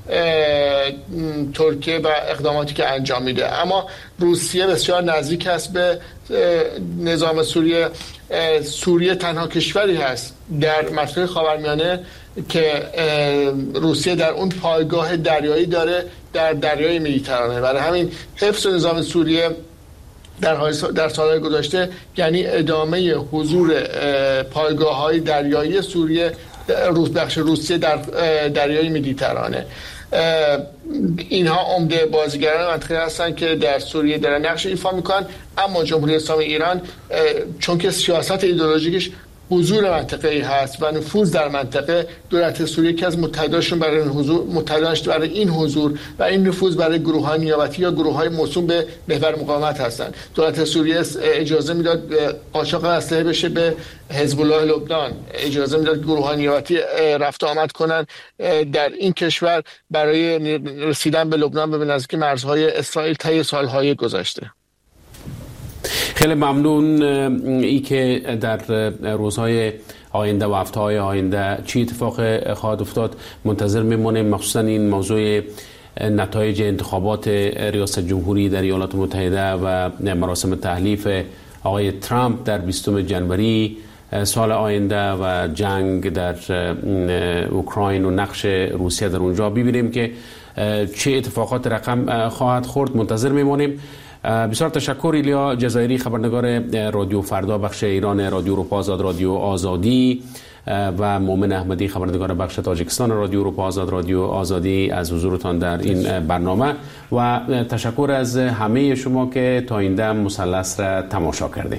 ترکیه و اقداماتی که انجام میده. اما روسیه بسیار نزدیک است به نظام سوریه. سوریه تنها کشوری هست در منطقه خاورمیانه که روسیه در اون پایگاه دریایی داره در دریای مدیترانه. برای همین حفظ نظام سوریه در در سالهای گذشته یعنی ادامه حضور پایگاه‌های دریایی سوریه روس بخش روسیه در دریای مدیترانه. اینها عمده بازیگران منطقه هستند که در سوریه دارن نقش ایفا میکنن. اما جمهوری اسلامی ایران چون که سیاست ایدئولوژیکش حضور منطقه‌ای هست و نفوذ در منطقه، دولت سوریه که از متحداشون برای این حضور متحداش برای این حضور و این نفوذ برای گروه‌های نیابتی یا گروه‌های موسوم به محور مقاومت هستند. دولت سوریه اجازه میداد قاچاق اسلحه بشه به حزب الله لبنان، اجازه میداد گروه‌های نیابتی رفت و آمد کنن در این کشور برای رسیدن به لبنان و به نزدیک مرزهای اسرائیل طی سال‌های گذشته. خیلی ممنون. ای که در روزهای آینده و هفته‌های آینده چی اتفاق خواهد افتاد منتظر میمونیم، مخصوصا این موضوع نتایج انتخابات ریاست جمهوری در ایالات متحده و مراسم تحلیف آقای ترامپ در بیستم جنوری سال آینده و جنگ در اوکراین و نقش روسیه در اونجا. ببینیم که چه اتفاقات رقم خواهد خورد. منتظر میمونیم. بسیار تشکر. ایلیا جزایری، خبرنگار رادیو فردا بخش ایران رادیو اروپا آزاد رادیو آزادی و مومن احمدی، خبرنگار بخش تاجیکستان رادیو اروپا آزاد رادیو آزادی، از حضورتان در این برنامه و تشکر از همه شما که تا این دم مثلث را تماشا کردید.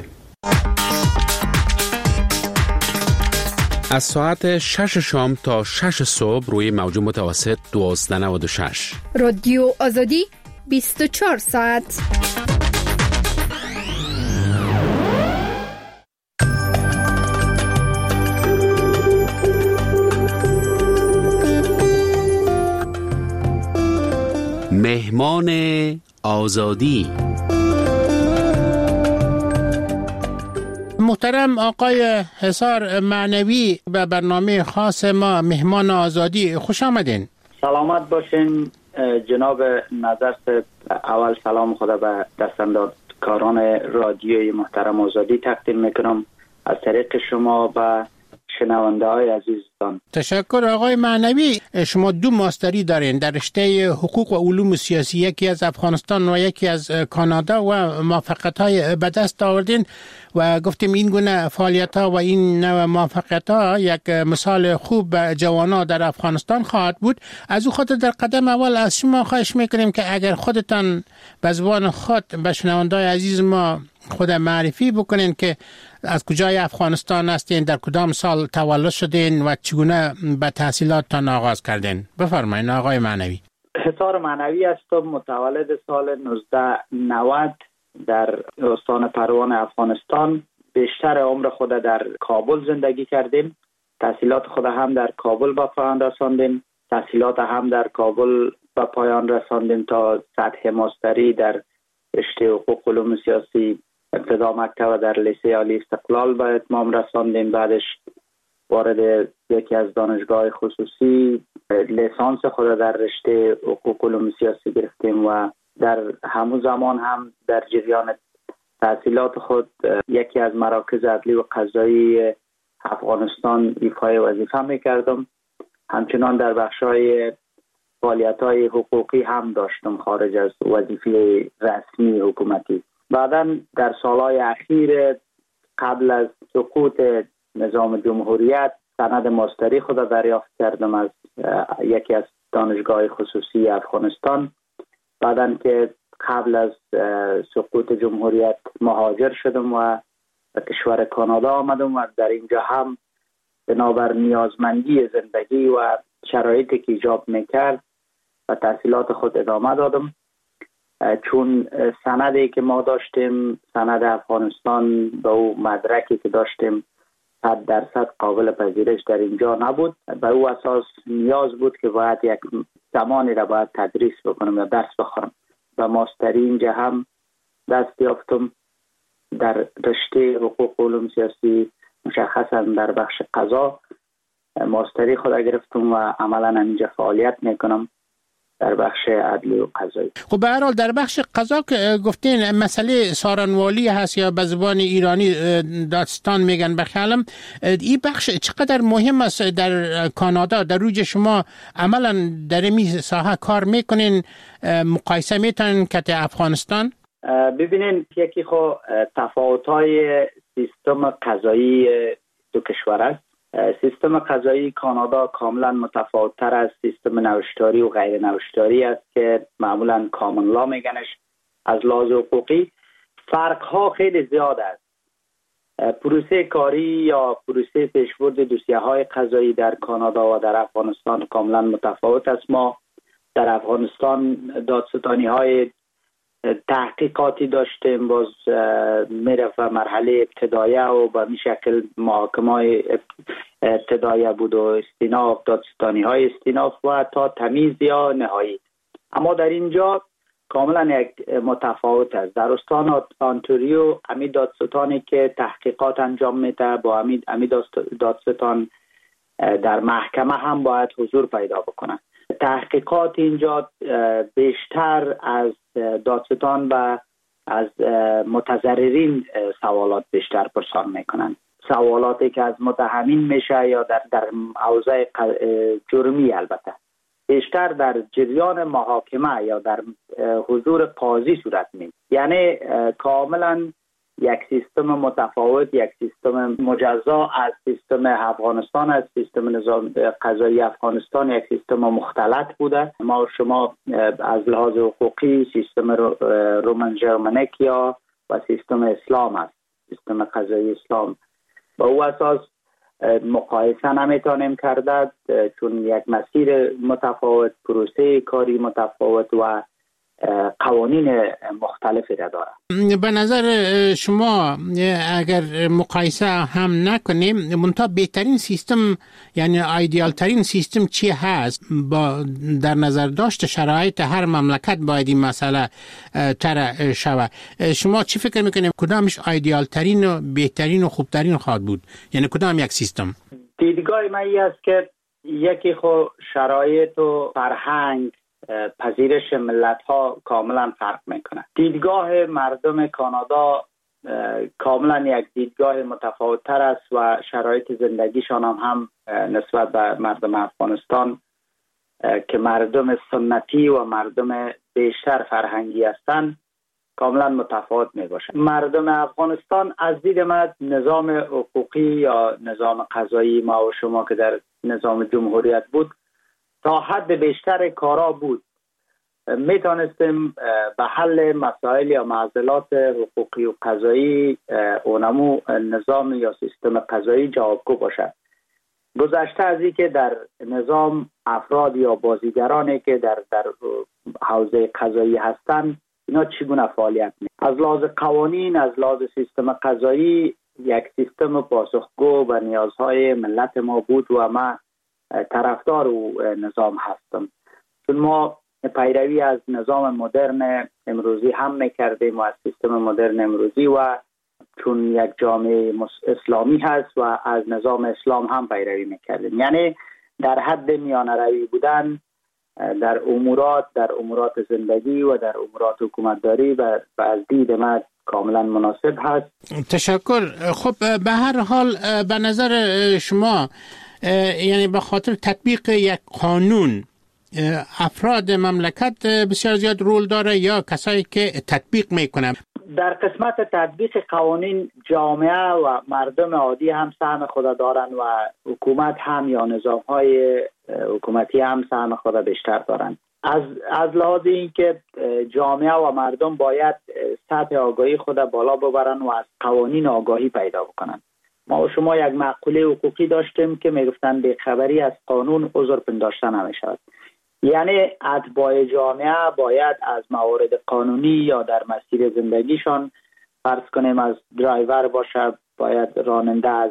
از ساعت شش شام تا شش صبح روی موج متوسط دوازده نود و شش رادیو آزادی بیست و چهار ساعت. مهمان آزادی. محترم آقای حصار معنوی به برنامه خاص ما مهمان آزادی خوش آمدین. سلامت باشین جناب نظر. اول سلام خدا به دستاندرکاران رادیوی محترم آزادی تقدیم میکنم از طریق شما و شنونده های عزیزتان. تشکر آقای معنوی. شما دو ماستری دارین در رشته حقوق و علوم سیاسی، یکی از افغانستان و یکی از کانادا، و موفقیت های به دست آوردین و گفتیم این گونه فعالیت ها و این نوع موفقیت ها یک مثال خوب به جوانان در افغانستان خواهد بود. از او خاطر در قدم اول از شما خواهش میکنیم که اگر خودتان به زبان خود به شنونده های عزیز ما خود معرفی بکنین که از کجای افغانستان هستین، در کدام سال تولد شدین و چگونه به تحصیلاتتان آغاز کردین. بفرمایید آقای معنوی. حصار معنوی هستم، متولد سال نوزده نود در استان پروان افغانستان بیشتر عمر خود در کابل زندگی کردیم. تحصیلات خود هم در کابل به پایان رساندیم. تحصیلات هم در کابل به پایان رساندیم تا سطح ماستری در رشته حقوق علوم سیاسی. ابتدا مکتب در لیسه عالی استقلال به اتمام رساندیم. بعدش وارد یکی از دانشگاه خصوصی لیسانس خود در رشته حقوق علوم سیاسی گرفتیم و در همون زمان هم در جریان تحصیلات خود یکی از مراکز عدلی و قضایی افغانستان ایفای وظیفه میکردم. همچنان در بخشای فعالیت‌های حقوقی هم داشتم خارج از وظیفه رسمی حکومتی. بعداً در سالهای اخیر قبل از سقوط نظام جمهوریت سند ماستری خود دریافت کردم از یکی از دانشگاه خصوصی افغانستان. بعداً که قبل از سقوط جمهوریت مهاجر شدم و به کشور کانادا آمدم و در اینجا هم بنابر نیازمندی زندگی و شرایطی که ایجاب میکرد و تحصیلات خود ادامه دادم. چون سندی که ما داشتیم، سند افغانستان به او مدرکی که داشتیم صد درصد قابل پذیرش در اینجا نبود. به او اساس نیاز بود که باید یک زمانی را باید تدریس بکنم یا درس بخورم. و ماستری اینجا هم دست یافتم در رشته حقوق علوم سیاسی، مشخصا در بخش قضا ماستری خود گرفتم و عملا اینجا فعالیت میکنم در بخش عدلی و قضایی. خب به هر حال در بخش قضا که گفتین مسئله سارنوالی هست یا به زبان ایرانی دادستان میگن بخیالم، این بخش چقدر مهم است در کانادا؟ در روی شما عملا در این ساحه کار میکنین، مقایسه میتونین که افغانستان؟ ببینین یکی خو تفاوت‌های سیستم قضایی دو کشور است. سیستم قضایی کانادا کاملا متفاوت‌تر از سیستم نوشتاری و غیر نوشتاری است که معمولا کامن لا میگنش. از لحاظ حقوقی فرق‌ها خیلی زیاد است. پروسه کاری یا پروسه پیشبرد دوسیه‌های قضایی در کانادا و در افغانستان کاملا متفاوت است. ما در افغانستان دادستانی‌های تحقیقاتی داشتیم، باز میرفت مرحله ابتدایه و به می شکل محاکمه ابتدایه بود و استیناف، دادستانی های استیناف و تا تمیز یا نهایی. اما در اینجا کاملا یک متفاوت است. در استان آنتاریو امی دادستانی که تحقیقات انجام میده با امی امی دادستان در محکمه هم باید حضور پیدا بکنه. تحقیقات اینجا بیشتر از دادستان و از متضررین سوالات بیشتر پرسان میکنن. سوالاتی که از متهمین میشه یا در در اوضاع جرمی البته بیشتر در جریان محاکمه یا در حضور قاضی صورت میگیره. یعنی کاملا یک سیستم متفاوت، یک سیستم مجزا از سیستم افغانستان، از سیستم نظام قضایی افغانستان یک سیستم مختلط بوده. ما و شما از لحاظ حقوقی سیستم رومن ژرمنیک یا و سیستم اسلام است، سیستم قضایی اسلام. با او اساس مقایسه نمیتونیم کرد چون یک مسیر متفاوت، پروسه کاری متفاوت و قوانین مختلفی را داره. به نظر شما اگر مقایسه هم نکنیم منتها بهترین سیستم یعنی ایدئال ترین سیستم چی هست؟ با در نظر داشت شرایط هر مملکت باید این مسئله طرح شود. شما چی فکر میکنیم کدامش ایدئال ترین و بهترین و خوبترین خواهد بود؟ یعنی کدام یک سیستم؟ دیدگاه من این است که یکی خو شرایط و فرهنگ پذیرش ملت ها کاملا فرق میکنه. دیدگاه مردم کانادا کاملا یک دیدگاه متفاوت تر است و شرایط زندگیشان هم, هم نسبت به مردم افغانستان که مردم سنتی و مردم بیشتر فرهنگی هستند کاملا متفاوت می باشه. مردم افغانستان از دید من نظام حقوقی یا نظام قضایی ما و شما که در نظام جمهوریت بود تا حد بیشتر کارا بود. می توانستیم به حل مسائل یا معضلات حقوقی و قضایی اونمو نظام یا سیستم قضایی جوابگو باشد. گذشته از این که در نظام افراد یا بازیگرانی که در در حوزه قضایی هستند اینا چگونه فعالیت می از لحاظ قوانین، از لحاظ سیستم قضایی یک سیستم پاسخگو به نیازهای ملت ما بود و ما طرفدار او نظام هستم، چون ما پیروی از نظام مدرن امروزی هم میکردیم و از سیستم مدرن امروزی و چون یک جامعه اسلامی هست و از نظام اسلام هم پیروی میکردیم، یعنی در حد میانه روی بودن در امورات در امورات زندگی و در امورات حکومتداری و از دید من کاملا مناسب هست. تشکر. خب به هر حال به نظر شما یعنی به خاطر تطبیق یک قانون افراد مملکت بسیار زیاد رول داره یا کسایی که تطبیق میکنن؟ در قسمت تطبیق قوانین جامعه و مردم عادی هم سهم خود دارن و حکومت هم یا نظامهای حکومتی هم سهم خود بیشتر دارن. از از لحاظ اینکه جامعه و مردم باید سطح آگاهی خود بالا ببرن و از قوانین آگاهی پیدا بکنن. ما و شما یک مقوله حقوقی داشتیم که میگفتن بی‌خبری از قانون عذر پنداشته نمیشود. یعنی اتباع جامعه باید از موارد قانونی یا در مسیر زندگیشان، فرض کنیم از درایور باشه، باید راننده از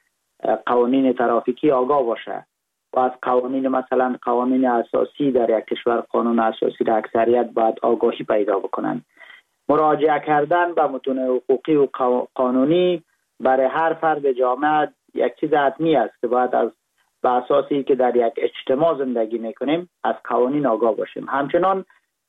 قوانین ترافیکی آگاه باشه و از قوانین مثلا قوانین اساسی در یک کشور، قانون اساسی در اکثریت باید آگاهی پیدا بکنن. مراجعه کردن به متون حقوقی و قانونی برای هر فرد جامعه یک چیز حتمی است که باید از به اساسی که در یک اجتماع زندگی میکنیم از قوانین آگاه باشیم. همچنان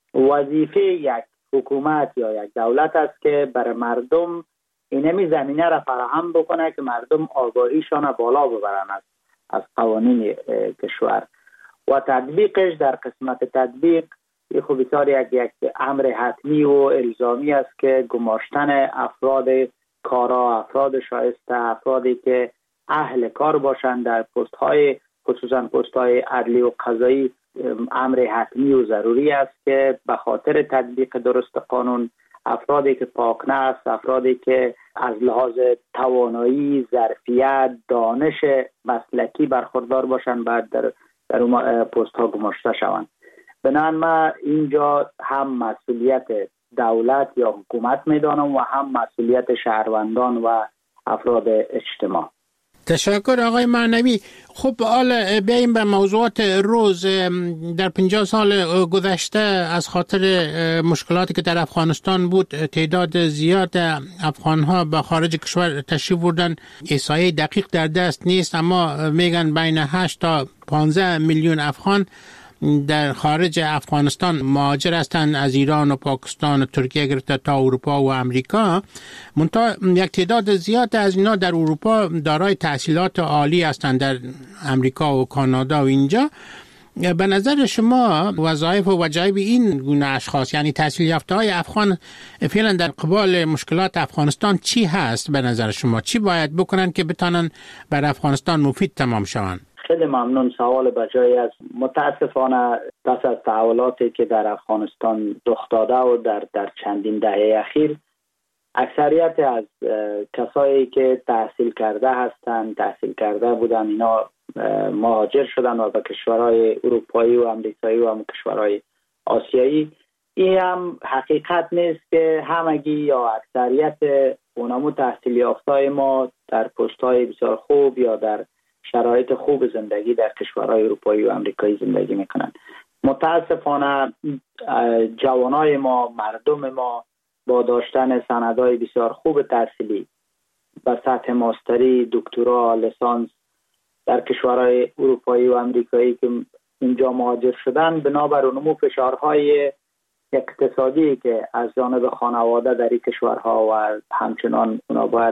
وظیفه یک حکومت یا یک دولت است که برای مردم اینمی زمینه را فراهم بکنه که مردم آگاهیشان بالا ببرن از از قوانین کشور و تطبیقش. در قسمت تطبیق خب بسیار یک یک امر حتمی و الزامی است که گماشتن افراد کارا، افراد شایسته، افرادی که اهل کار باشند در پست های خصوصا پست های عدلی و قضایی امر حتمی و ضروری است که به خاطر تطبیق درست قانون افرادی که پاکنفس، افرادی که از لحاظ توانایی، ظرفیت، دانش مسلکی برخوردار باشند بعد در در اون پست ها گماشته شوند. بنابراین ما اینجا هم مسئولیت دولت یا حکومت میدانم و هم مسئولیت شهروندان و افراد اجتماع. تشکر آقای معنوی. خب حالا بیاییم به موضوعات روز. در پنجاه سال گذشته از خاطر مشکلاتی که در افغانستان بود تعداد زیاد افغانها به خارج کشور تشریف بردن. احصایه دقیق در دست نیست اما میگن بین هشت تا پانزده میلیون افغان در خارج افغانستان مهاجر هستند، از ایران و پاکستان و ترکیه گرفته تا اروپا و امریکا. منتها یک تعداد زیاد از اینا در اروپا دارای تحصیلات عالی هستند، در امریکا و کانادا و اینجا. به نظر شما وظایف و وجایب این گونه اشخاص یعنی تحصیل یافته های افغان فعلا در قبال مشکلات افغانستان چی هست؟ به نظر شما چی باید بکنن که بتانن بر افغانستان مفید تمام شوند؟ خیلی ممنون. سوال بجای است. متاسفانه پس از تحولاتی که در افغانستان رخ داده و در در چندین دهه اخیر اکثریت از کسایی که تحصیل کرده هستند، تحصیل کرده بودن، اینا مهاجر شدن و به کشورهای اروپایی و امریکایی و هم کشورهای آسیایی. این هم حقیقت نیست که همگی یا اکثریت اونمو تحصیل یافته‌های ما در پست‌های بسیار خوب یا در شرایط خوب زندگی در کشورهای اروپایی و امریکایی زندگی میکنن. متاسفانه جوانای ما، مردم ما با داشتن سندهای بسیار خوب تحصیلی به سطح ماستری، دکترا، لیسانس در کشورهای اروپایی و امریکایی که اینجا مهاجر شدن، بنابر نمو فشارهای اقتصادی که از جانب خانواده در این کشورها و همچنان اونا باید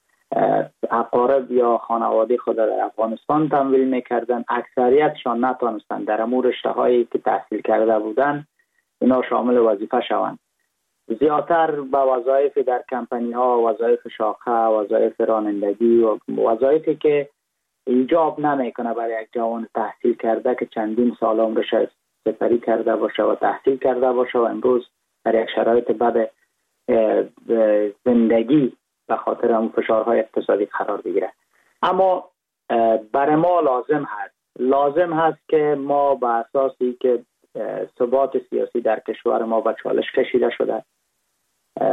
اقارب یا خانواده خود در افغانستان تمویل میکردن، اکثریتشان نتونستن در امور رشته‌هایی که تحصیل کرده بودن اینا شامل وظیفه شوند. زیادتر به وظایف در کمپانی ها، وظایف شاخه، وظایف رانندگی و وظایفی که ایجاب نمیکنه برای یک جوان تحصیل کرده که چندین سال عمرش سپری کرده باشه و تحصیل کرده باشه و امروز در یک شرایط بد زندگی به خاطر اون فشارهای اقتصادی قرار بگیره. اما برای ما لازم هست لازم هست که ما به اساسی که ثبات سیاسی در کشور ما به چالش کشیده شده،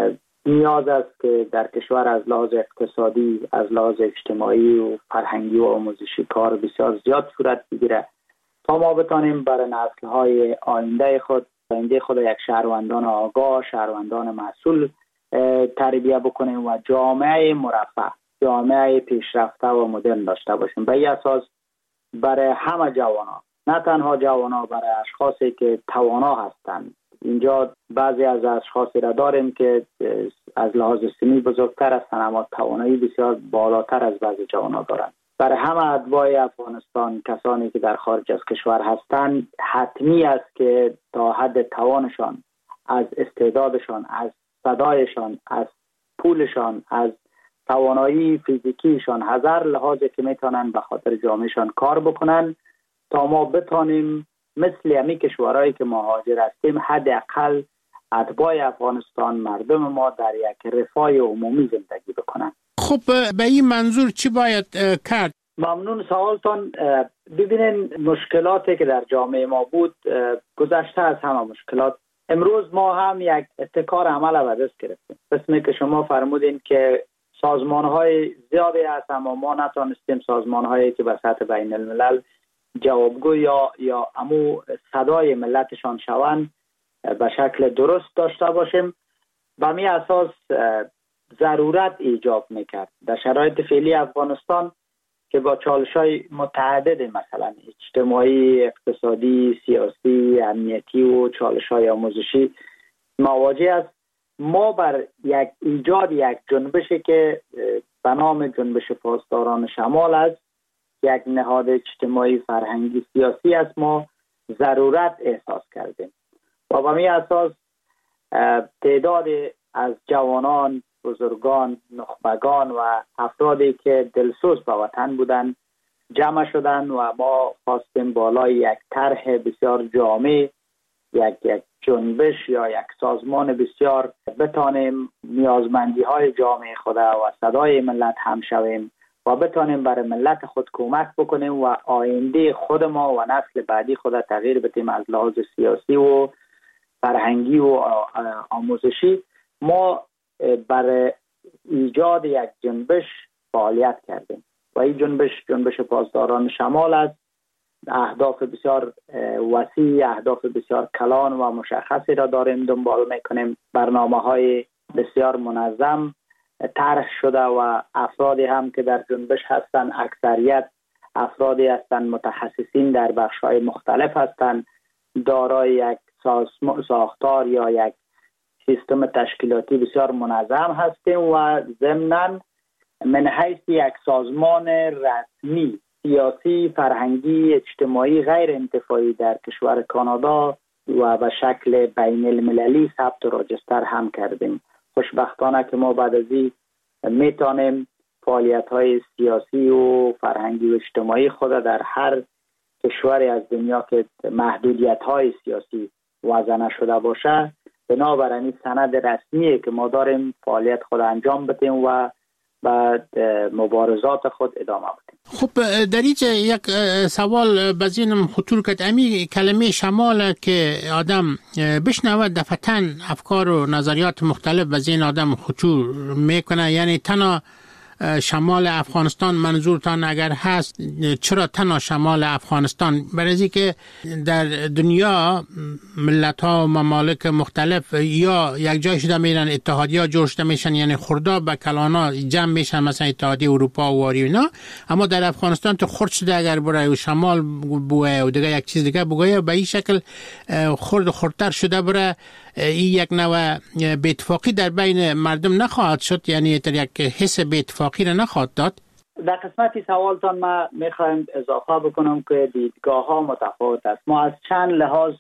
نیاز است که در کشور از لحاظ اقتصادی، از لحاظ اجتماعی و فرهنگی و آموزشی کار بسیار زیاد صورت بگیره تا ما بتانیم برای نسل‌های آینده خود آینده خود یک شهروندان آگاه، شهروندان مسئول تربیت بکنیم و جامعه مرفه، جامعه پیشرفته و مدرن داشته باشیم. به این اساس برای همه جوانان، نه تنها جوانان، برای اشخاصی که توانا هستند. اینجا بعضی از اشخاصی را داریم که از لحاظ سنی بزرگتر هستند اما توانایی بسیار بالاتر از بعضی جوانان دارند. برای همه اتباع افغانستان، کسانی که در خارج از کشور هستند، حتمی است که تا حد توانشان، از استعدادشان، از صدایشان، از پولشان، از توانایی فیزیکیشان، هزار لحاظی که میتونن به خاطر جامعهشان کار بکنن تا ما بتانیم مثل همی کشورهایی که مهاجر هستیم حداقل اتباع افغانستان، مردم ما در یک رفاه عمومی زندگی بکنن. خب به این منظور چی باید کرد؟ ممنون سوالتان. ببینین مشکلاتی که در جامعه ما بود گذشته از همه مشکلات. امروز ما هم یک ابتکار عمل به دست گرفتیم. قسمی که شما فرمودین که سازمان‌های زیادی هست اما ما نتونستیم سازمان‌هایی که به سطح بین الملل جوابگو یا یا امو صدای ملتشان شوند به شکل درست داشته باشیم. به می اساس ضرورت ایجاب میکرد در شرایط فعلی افغانستان که با چالش‌های متعدد مثلا اجتماعی، اقتصادی، سیاسی، امنیتی و چالش‌های آموزشی مواجه است. ما بر یک ایجاد یک جنبشی که به نام جنبش پاسداران شمال است، یک نهاد اجتماعی فرهنگی سیاسی است، ما ضرورت احساس کردیم و به می اساس تعداد از جوانان، بزرگان، نخبگان و افرادی که دلسوز به وطن بودند جمع شدند و ما خواستیم بالای یک طرح بسیار جامع، یک یک جنبش یا یک سازمان بسیار بتانیم نیازمندی های جامعه خود و صدای ملت هم شویم و بتانیم برای ملت خود کمک بکنیم و آینده خود ما و نسل بعدی خود تغییر بدیم از لحاظ سیاسی و فرهنگی و آموزشی. ما برای ایجاد یک جنبش فعالیت کردیم و این جنبش جنبش پاسداران شمال است. اهداف بسیار وسیع، اهداف بسیار کلان و مشخصی را داریم دنبال میکنیم. برنامه های بسیار منظم طرح شده و افرادی هم که در جنبش هستند اکثریت افرادی هستند متخصصین در بخش های مختلف هستند، دارای یک ساختار یا یک سیستم تشکیلاتی بسیار منظم هستیم و ضمناً من حیث یک سازمان رسمی سیاسی، فرهنگی، اجتماعی غیر انتفاعی در کشور کانادا و به شکل بین المللی ثبت و راجستر هم کردیم. خوشبختانه که ما بعد از این میتونیم فعالیت های سیاسی و فرهنگی و اجتماعی خود در هر کشوری از دنیا که محدودیت های سیاسی وضع نشده باشه بنابراین سند رسمیه که ما داریم فعالیت خود انجام بدیم و بعد مبارزات خود ادامه بدیم. خب در اینجا یک سوال بزینم خطور کرد. امی کلمه شمال که آدم بشنود دفتن افکار و نظریات مختلف بزین آدم خطور میکنه، یعنی تنها شمال افغانستان منظورتان اگر هست چرا تنها شمال افغانستان؟ برای که در دنیا ملت ها و ممالک مختلف یا یک جای شده میرن اتحادیه ها جور شده میشن، یعنی خرداب و کلانا جمع میشن مثلا اتحادیه اروپا و واری اینا، اما در افغانستان تو خرد شده اگر برای و شمال بوه و دیگه یک چیز دیگه بگویه به این شکل خرد و خردتر شده برای این یک نوع بی‌اتفاقی در بین مردم نخواهد شد، یعنی در یک حس بی‌اتفاقی را نخواهد داد. در قسمتی سوالتان ما میخوایم اضافه بکنم که دیدگاه ها متفاوت است. ما از چند لحاظ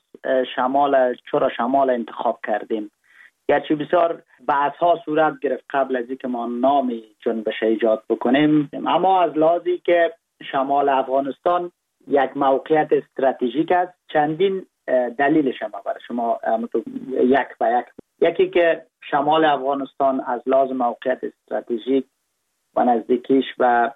شمال چرا شمال انتخاب کردیم، گرچه بسیار بحث ها صورت گرفت قبل از اینکه ما نام جنبش ایجاد بکنیم، اما از لحاظی که شمال افغانستان یک موقعیت استراتژیک است چندین دلیلش هم برای شما یک به یک. یکی که شمال افغانستان از لحاظ موقعیت استراتژیک و نزدیکیش و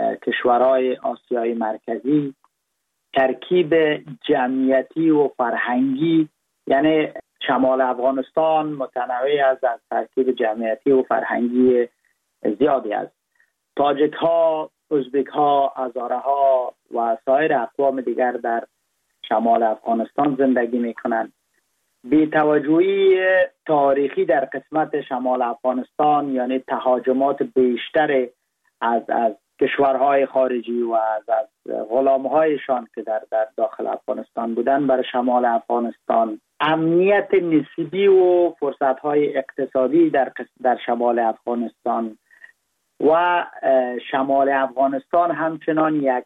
کشورهای آسیای مرکزی ترکیب جمعیتی و فرهنگی، یعنی شمال افغانستان متنوع است، از ترکیب جمعیتی و فرهنگی زیادی است. تاجک ها، ازبک ها، هزاره ها و سایر اقوام دیگر در شمال افغانستان زندگی می کنند. بی توجهی تاریخی در قسمت شمال افغانستان، یعنی تهاجمات بیشتر از از کشورهای خارجی و از از غلامهایشان که در در داخل افغانستان بودن بر شمال افغانستان، امنیت نسبی و فرصتهای اقتصادی در در شمال افغانستان و شمال افغانستان همچنان یک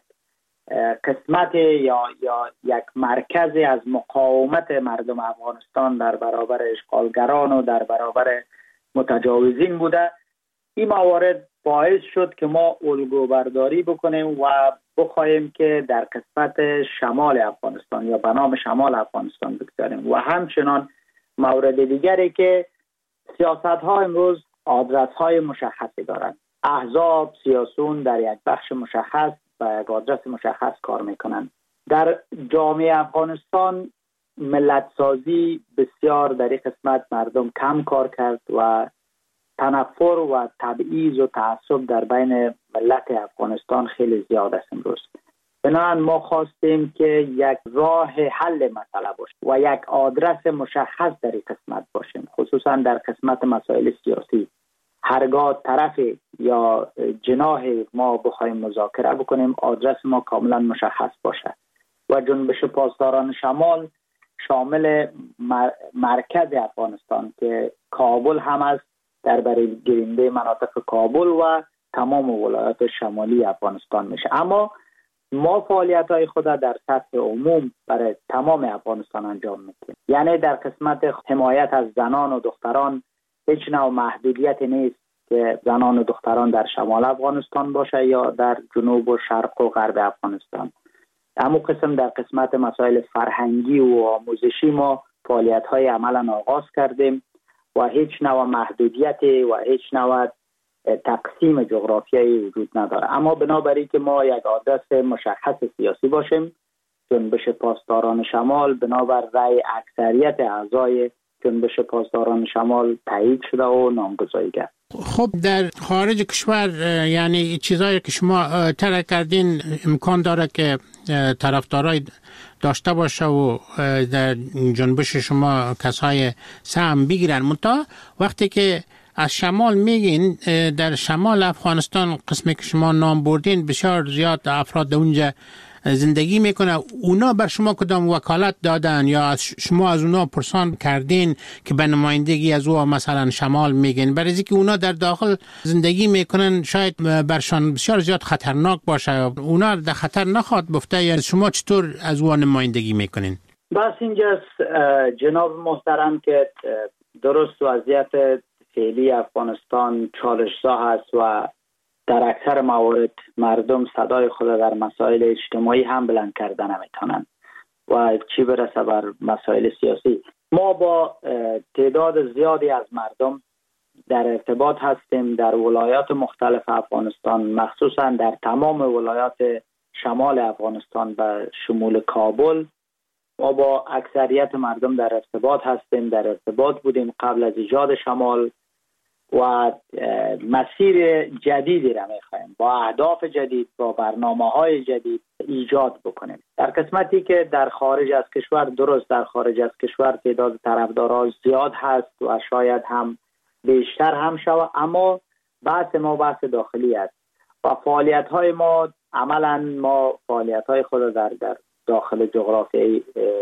قسمت یا یا یک مرکز از مقاومت مردم افغانستان در برابر اشغالگران و در برابر متجاوزین بوده. این موارد باعث شد که ما الگو برداری بکنیم و بخواهیم که در قسمت شمال افغانستان یا به نام شمال افغانستان بگذاریم. و همچنان مورد دیگری که سیاست ها امروز آدرس های مشخصی دارند. احزاب سیاسون در یک بخش مشخص و یک آدرس مشخص کار میکنند. در جامعه افغانستان ملت سازی بسیار در این قسمت مردم کم کار کرد و تنفر و تبعیض و تعصب در بین ملت افغانستان خیلی زیاد است امروز. بنابراین ما خواستیم که یک راه حل مسئله باشه و یک آدرس مشخص در این قسمت باشیم، خصوصا در قسمت مسائل سیاسی. هرگاه طرف یا جناح ما بخوایم مذاکره بکنیم، آدرس ما کاملا مشخص باشه و جنبش پاسداران شمال شامل مرکز افغانستان که کابل هم است، در برای گیرنده مناطق کابل و تمام ولایات شمالی افغانستان میشه. اما ما فعالیت های خود در سطح عموم برای تمام افغانستان انجام میدیم. یعنی در قسمت حمایت از زنان و دختران هیچ نوع محدودیت نیست که زنان و دختران در شمال افغانستان باشه یا در جنوب و شرق و غرب افغانستان. اما قسم در قسمت مسائل فرهنگی و آموزشی ما فعالیت های عملا آغاز کردیم و هیچ نوع محدودیت و هیچ نوع تقسیم جغرافیایی وجود نداره. اما بنابراین که ما یک آدرس مشخص سیاسی باشیم، جنبش پاسداران شمال بنابر رأی اکثریت اعضای جنبش پاسداران شمال تایید شده و نامگذاری کرد. خب در خارج کشور یعنی چیزایی که شما ترک کردین امکان داره که طرفدارای داشته باشه و در جنبش شما کسای سهم بگیرن. منتها وقتی که از شمال میگین، در شمال افغانستان قسمی که شما نام بردین بسیار زیاد افراد اونجا زندگی میکنه. اونا بر شما کدام وکالت دادن یا از شما از اونا پرسان کردین که به نمایندگی از او مثلا شمال میگین؟ برای اینکه اونا در داخل زندگی میکنن شاید برشان بسیار زیاد خطرناک باشه، اونا در خطر نخواد بفته، یا شما چطور از او نمایندگی میکنین؟ بس اینجاست جناب محترم که درست وضعیت فعلی افغانستان چالش‌زا هست و در اکثر موارد مردم صدای خود در مسائل اجتماعی هم بلند کردن نمیتونن و چی برسه بر مسائل سیاسی. ما با تعداد زیادی از مردم در ارتباط هستیم در ولایات مختلف افغانستان، مخصوصا در تمام ولایات شمال افغانستان و شمول کابل. ما با اکثریت مردم در ارتباط هستیم، در ارتباط بودیم قبل از ایجاد شمال و مسیر جدیدی را می‌خوایم با اهداف جدید، با برنامه‌های جدید ایجاد بکنیم. در قسمتی که در خارج از کشور، درست در خارج از کشور تعداد طرفداران زیاد هست و شاید هم بیشتر هم شود، اما بحث ما بحث داخلی است و فعالیت‌های ما عملاً ما فعالیت‌های خود در در داخل جغرافیای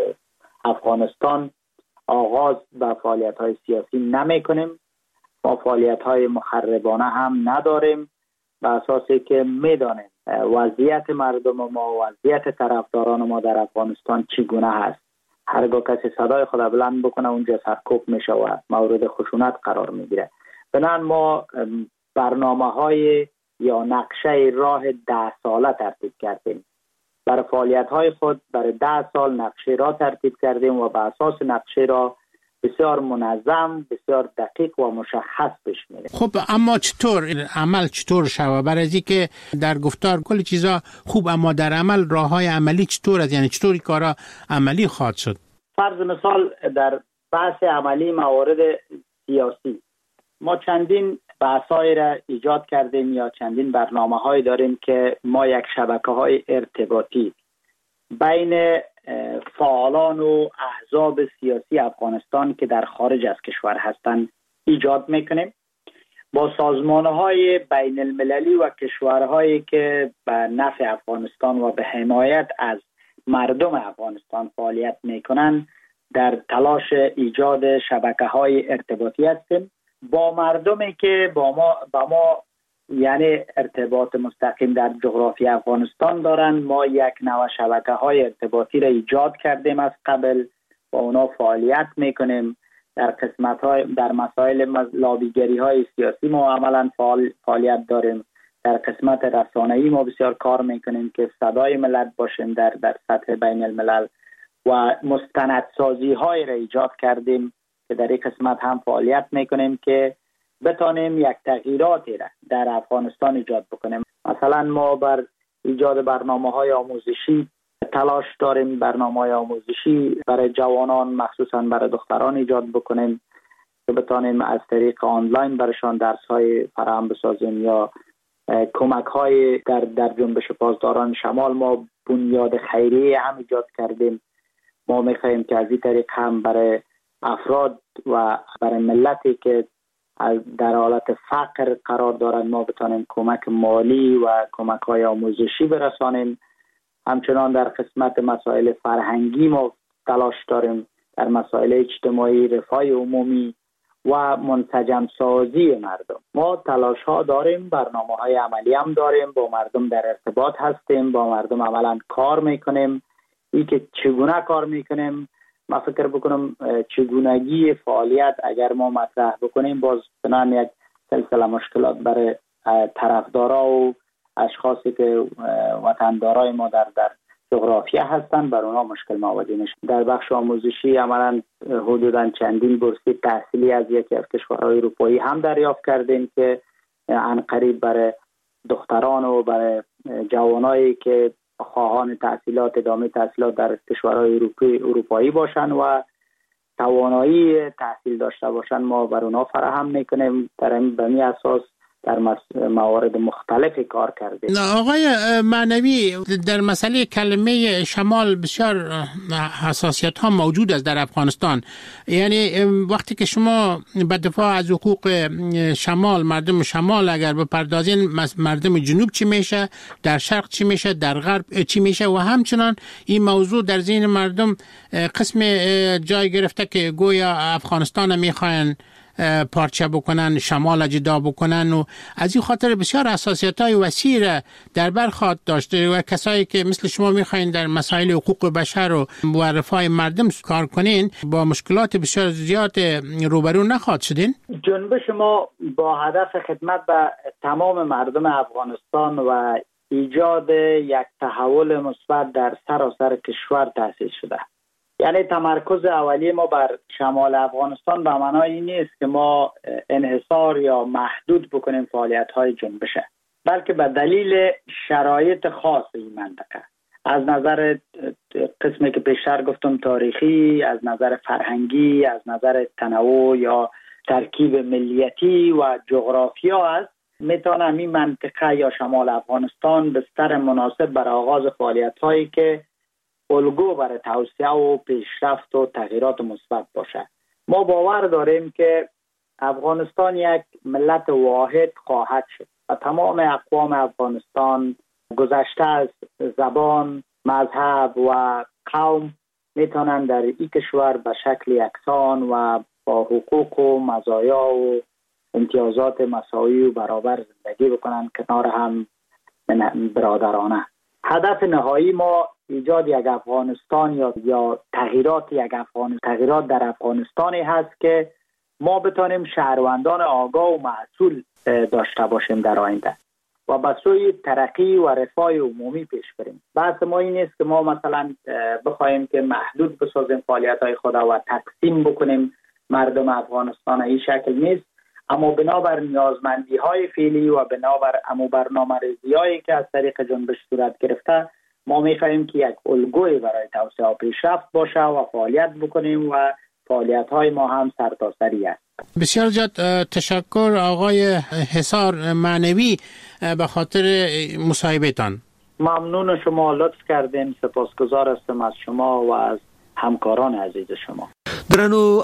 افغانستان آغاز به فعالیت‌های سیاسی نمی‌کنیم. ما فعالیت‌های مخربانه هم نداریم، به اساسی که می‌دانیم وضعیت مردم ما، وضعیت طرفداران ما در افغانستان چگونه هست. هرگاه کسی صدای خود بلند بکنه اونجا سرکوب میشه و مورد خشونت قرار میگیره. بنابراین ما برنامه‌های یا نقشه راه ده ساله ترتیب کردیم. برای فعالیت‌های خود برای ده سال نقشه را ترتیب کردیم و بر اساس نقشه را بسیار منظم، بسیار دقیق و مشخص پیش میره. خب اما چطور عمل چطور شوه؟ برای اینکه در گفتار کل چیزا خوب، اما در عمل راههای عملی چطور است؟ یعنی چطوری کارا عملی خواهد شد؟ فرض مثال در بحث عملی موارد سیاسی، ما چندین بحث‌های را ایجاد کردیم یا چندین برنامه‌های داریم که ما یک شبکه‌های ارتباطی بین فعالان و احزاب سیاسی افغانستان که در خارج از کشور هستند ایجاد میکنیم، با سازمان‌های بین المللی و کشورهایی که به نفع افغانستان و به حمایت از مردم افغانستان فعالیت میکنند در تلاش ایجاد شبکه‌های ارتباطی هستیم. با مردمی که با ما با ما یعنی ارتباط مستقیم در جغرافی افغانستان دارند، ما یک نوع شبکه‌های ارتباطی را ایجاد کردیم از قبل، با اونا فعالیت میکنیم. در قسمت‌های در مسائل لابیگری‌های سیاسی ما عملاً فعال فعالیت داریم. در قسمت رسانه‌ای ما بسیار کار میکنیم که صدای ملت باشیم در در سطح بین الملل و مستندسازی‌های را ایجاد کردیم که در این قسمت هم فعالیت میکنیم که بتانیم یک تغییراتی را در افغانستان ایجاد بکنیم. مثلا ما بر ایجاد برنامه‌های آموزشی تلاش داریم، برنامه‌های آموزشی برای جوانان مخصوصا برای دختران ایجاد بکنیم که بتانیم از طریق آنلاین برشان درس‌های فراهم بسازیم یا کمک‌های در در جنبش پاسداران شمال. ما بنیاد خیریه هم ایجاد کردیم. ما می‌خواهیم که از این طریق هم برای افراد و برای ملتی که در حالت فقر قرار دارند ما بتانیم کمک مالی و کمک‌های آموزشی برسانیم. همچنان در قسمت مسائل فرهنگی ما تلاش داریم، در مسائل اجتماعی، رفاه عمومی و منسجم سازی مردم ما تلاش ها داریم. برنامه های عملی هم داریم، با مردم در ارتباط هستیم، با مردم عملا کار میکنیم. ای که چگونه کار میکنیم، ما فکر بکنم چگونگی فعالیت اگر ما مطرح بکنیم باز بنان یک سلسله مشکلات برای طرفدارا و اشخاصی که وطندارای ما در در جغرافیا هستند بر اونا مشکل مواجه میشه. در بخش آموزشی عملاً حدوداً چندین بورسیه تحصیلی از یکی از کشورهای اروپایی هم دریافت کردیم که عنقریب برای دختران و برای جوانایی که خواهان تحصیلات ادامه تحصیلات در کشورهای اروپایی اروپایی باشن و توانایی تحصیل داشته باشن ما بر اونا فراهم میکنیم. در این بمی اساس در موارد مختلفی کار کردیم. آقای معنوی، در مسئله کلمه شمال بسیار حساسیت ها موجود است در افغانستان. یعنی وقتی که شما به دفاع از حقوق شمال، مردم شمال اگر بپردازین، مردم جنوب چی میشه، در شرق چی میشه، در غرب چی میشه و همچنان این موضوع در ذهن مردم قسم جای گرفته که گویا افغانستان میخواین پارچه بکنن، شمال جدا بکنن و از این خاطر بسیار حساسیت‌های وسیع در بر خواهد داشته و کسایی که مثل شما میخواین در مسائل حقوق بشر و رفاه مردم کار کنین با مشکلات بسیار زیاد روبرو نخواهد شدین. جنبش ما با هدف خدمت به تمام مردم افغانستان و ایجاد یک تحول مثبت در سراسر کشور تأسیس شده. یعنی تمرکز اولیه ما بر شمال افغانستان به معنای این نیست که ما انحصار یا محدود بکنیم فعالیت‌های جنبشه، بلکه به دلیل شرایط خاص این منطقه، از نظر قسمی که پیشتر گفتم تاریخی، از نظر فرهنگی، از نظر تنوع یا ترکیب ملیتی و جغرافیا است، میتونه این منطقه یا شمال افغانستان بستر مناسب برای آغاز فعالیت‌هایی که الگو برای توسعه و پیشرفت و تغییرات مثبت باشه. ما باور داریم که افغانستان یک ملت واحد خواهد شد و تمام اقوام افغانستان گذشته از زبان، مذهب و قوم میتونن در این کشور به شکل یکسان و با حقوق و مزایا و امتیازات مساوی و برابر زندگی بکنن کنار هم برادرانه. هدف نهایی ما ایجاد یک افغانستان یا یا تغییرات یک افغان تغییرات در افغانستانی هست که ما بتانیم شهروندان آگاه و مسئول داشته باشیم در آینده و به سوی ترقی و رفاه عمومی پیش بریم. بحث ما این نیست که ما مثلا بخوایم که محدود بسازیم فعالیت‌های خود و تقسیم بکنیم مردم افغانستان. این شکل نیست، اما بنابر نیازمندی‌های فعلی و بنابر امو برنامه‌ریزی‌هایی که از طریق جنبش صورت گرفته ما می‌خواهیم که یک الگوی برای توسعه و پیشرفت باشه و فعالیت بکنیم و فعالیت های ما هم سرتاسری است. بسیار زیاد تشکر آقای حصار معنوی به خاطر مصاحبه‌تان. ممنون شما، لطف کردین. سپاسگزار هستم از شما و از همکاران عزیز شما. درنو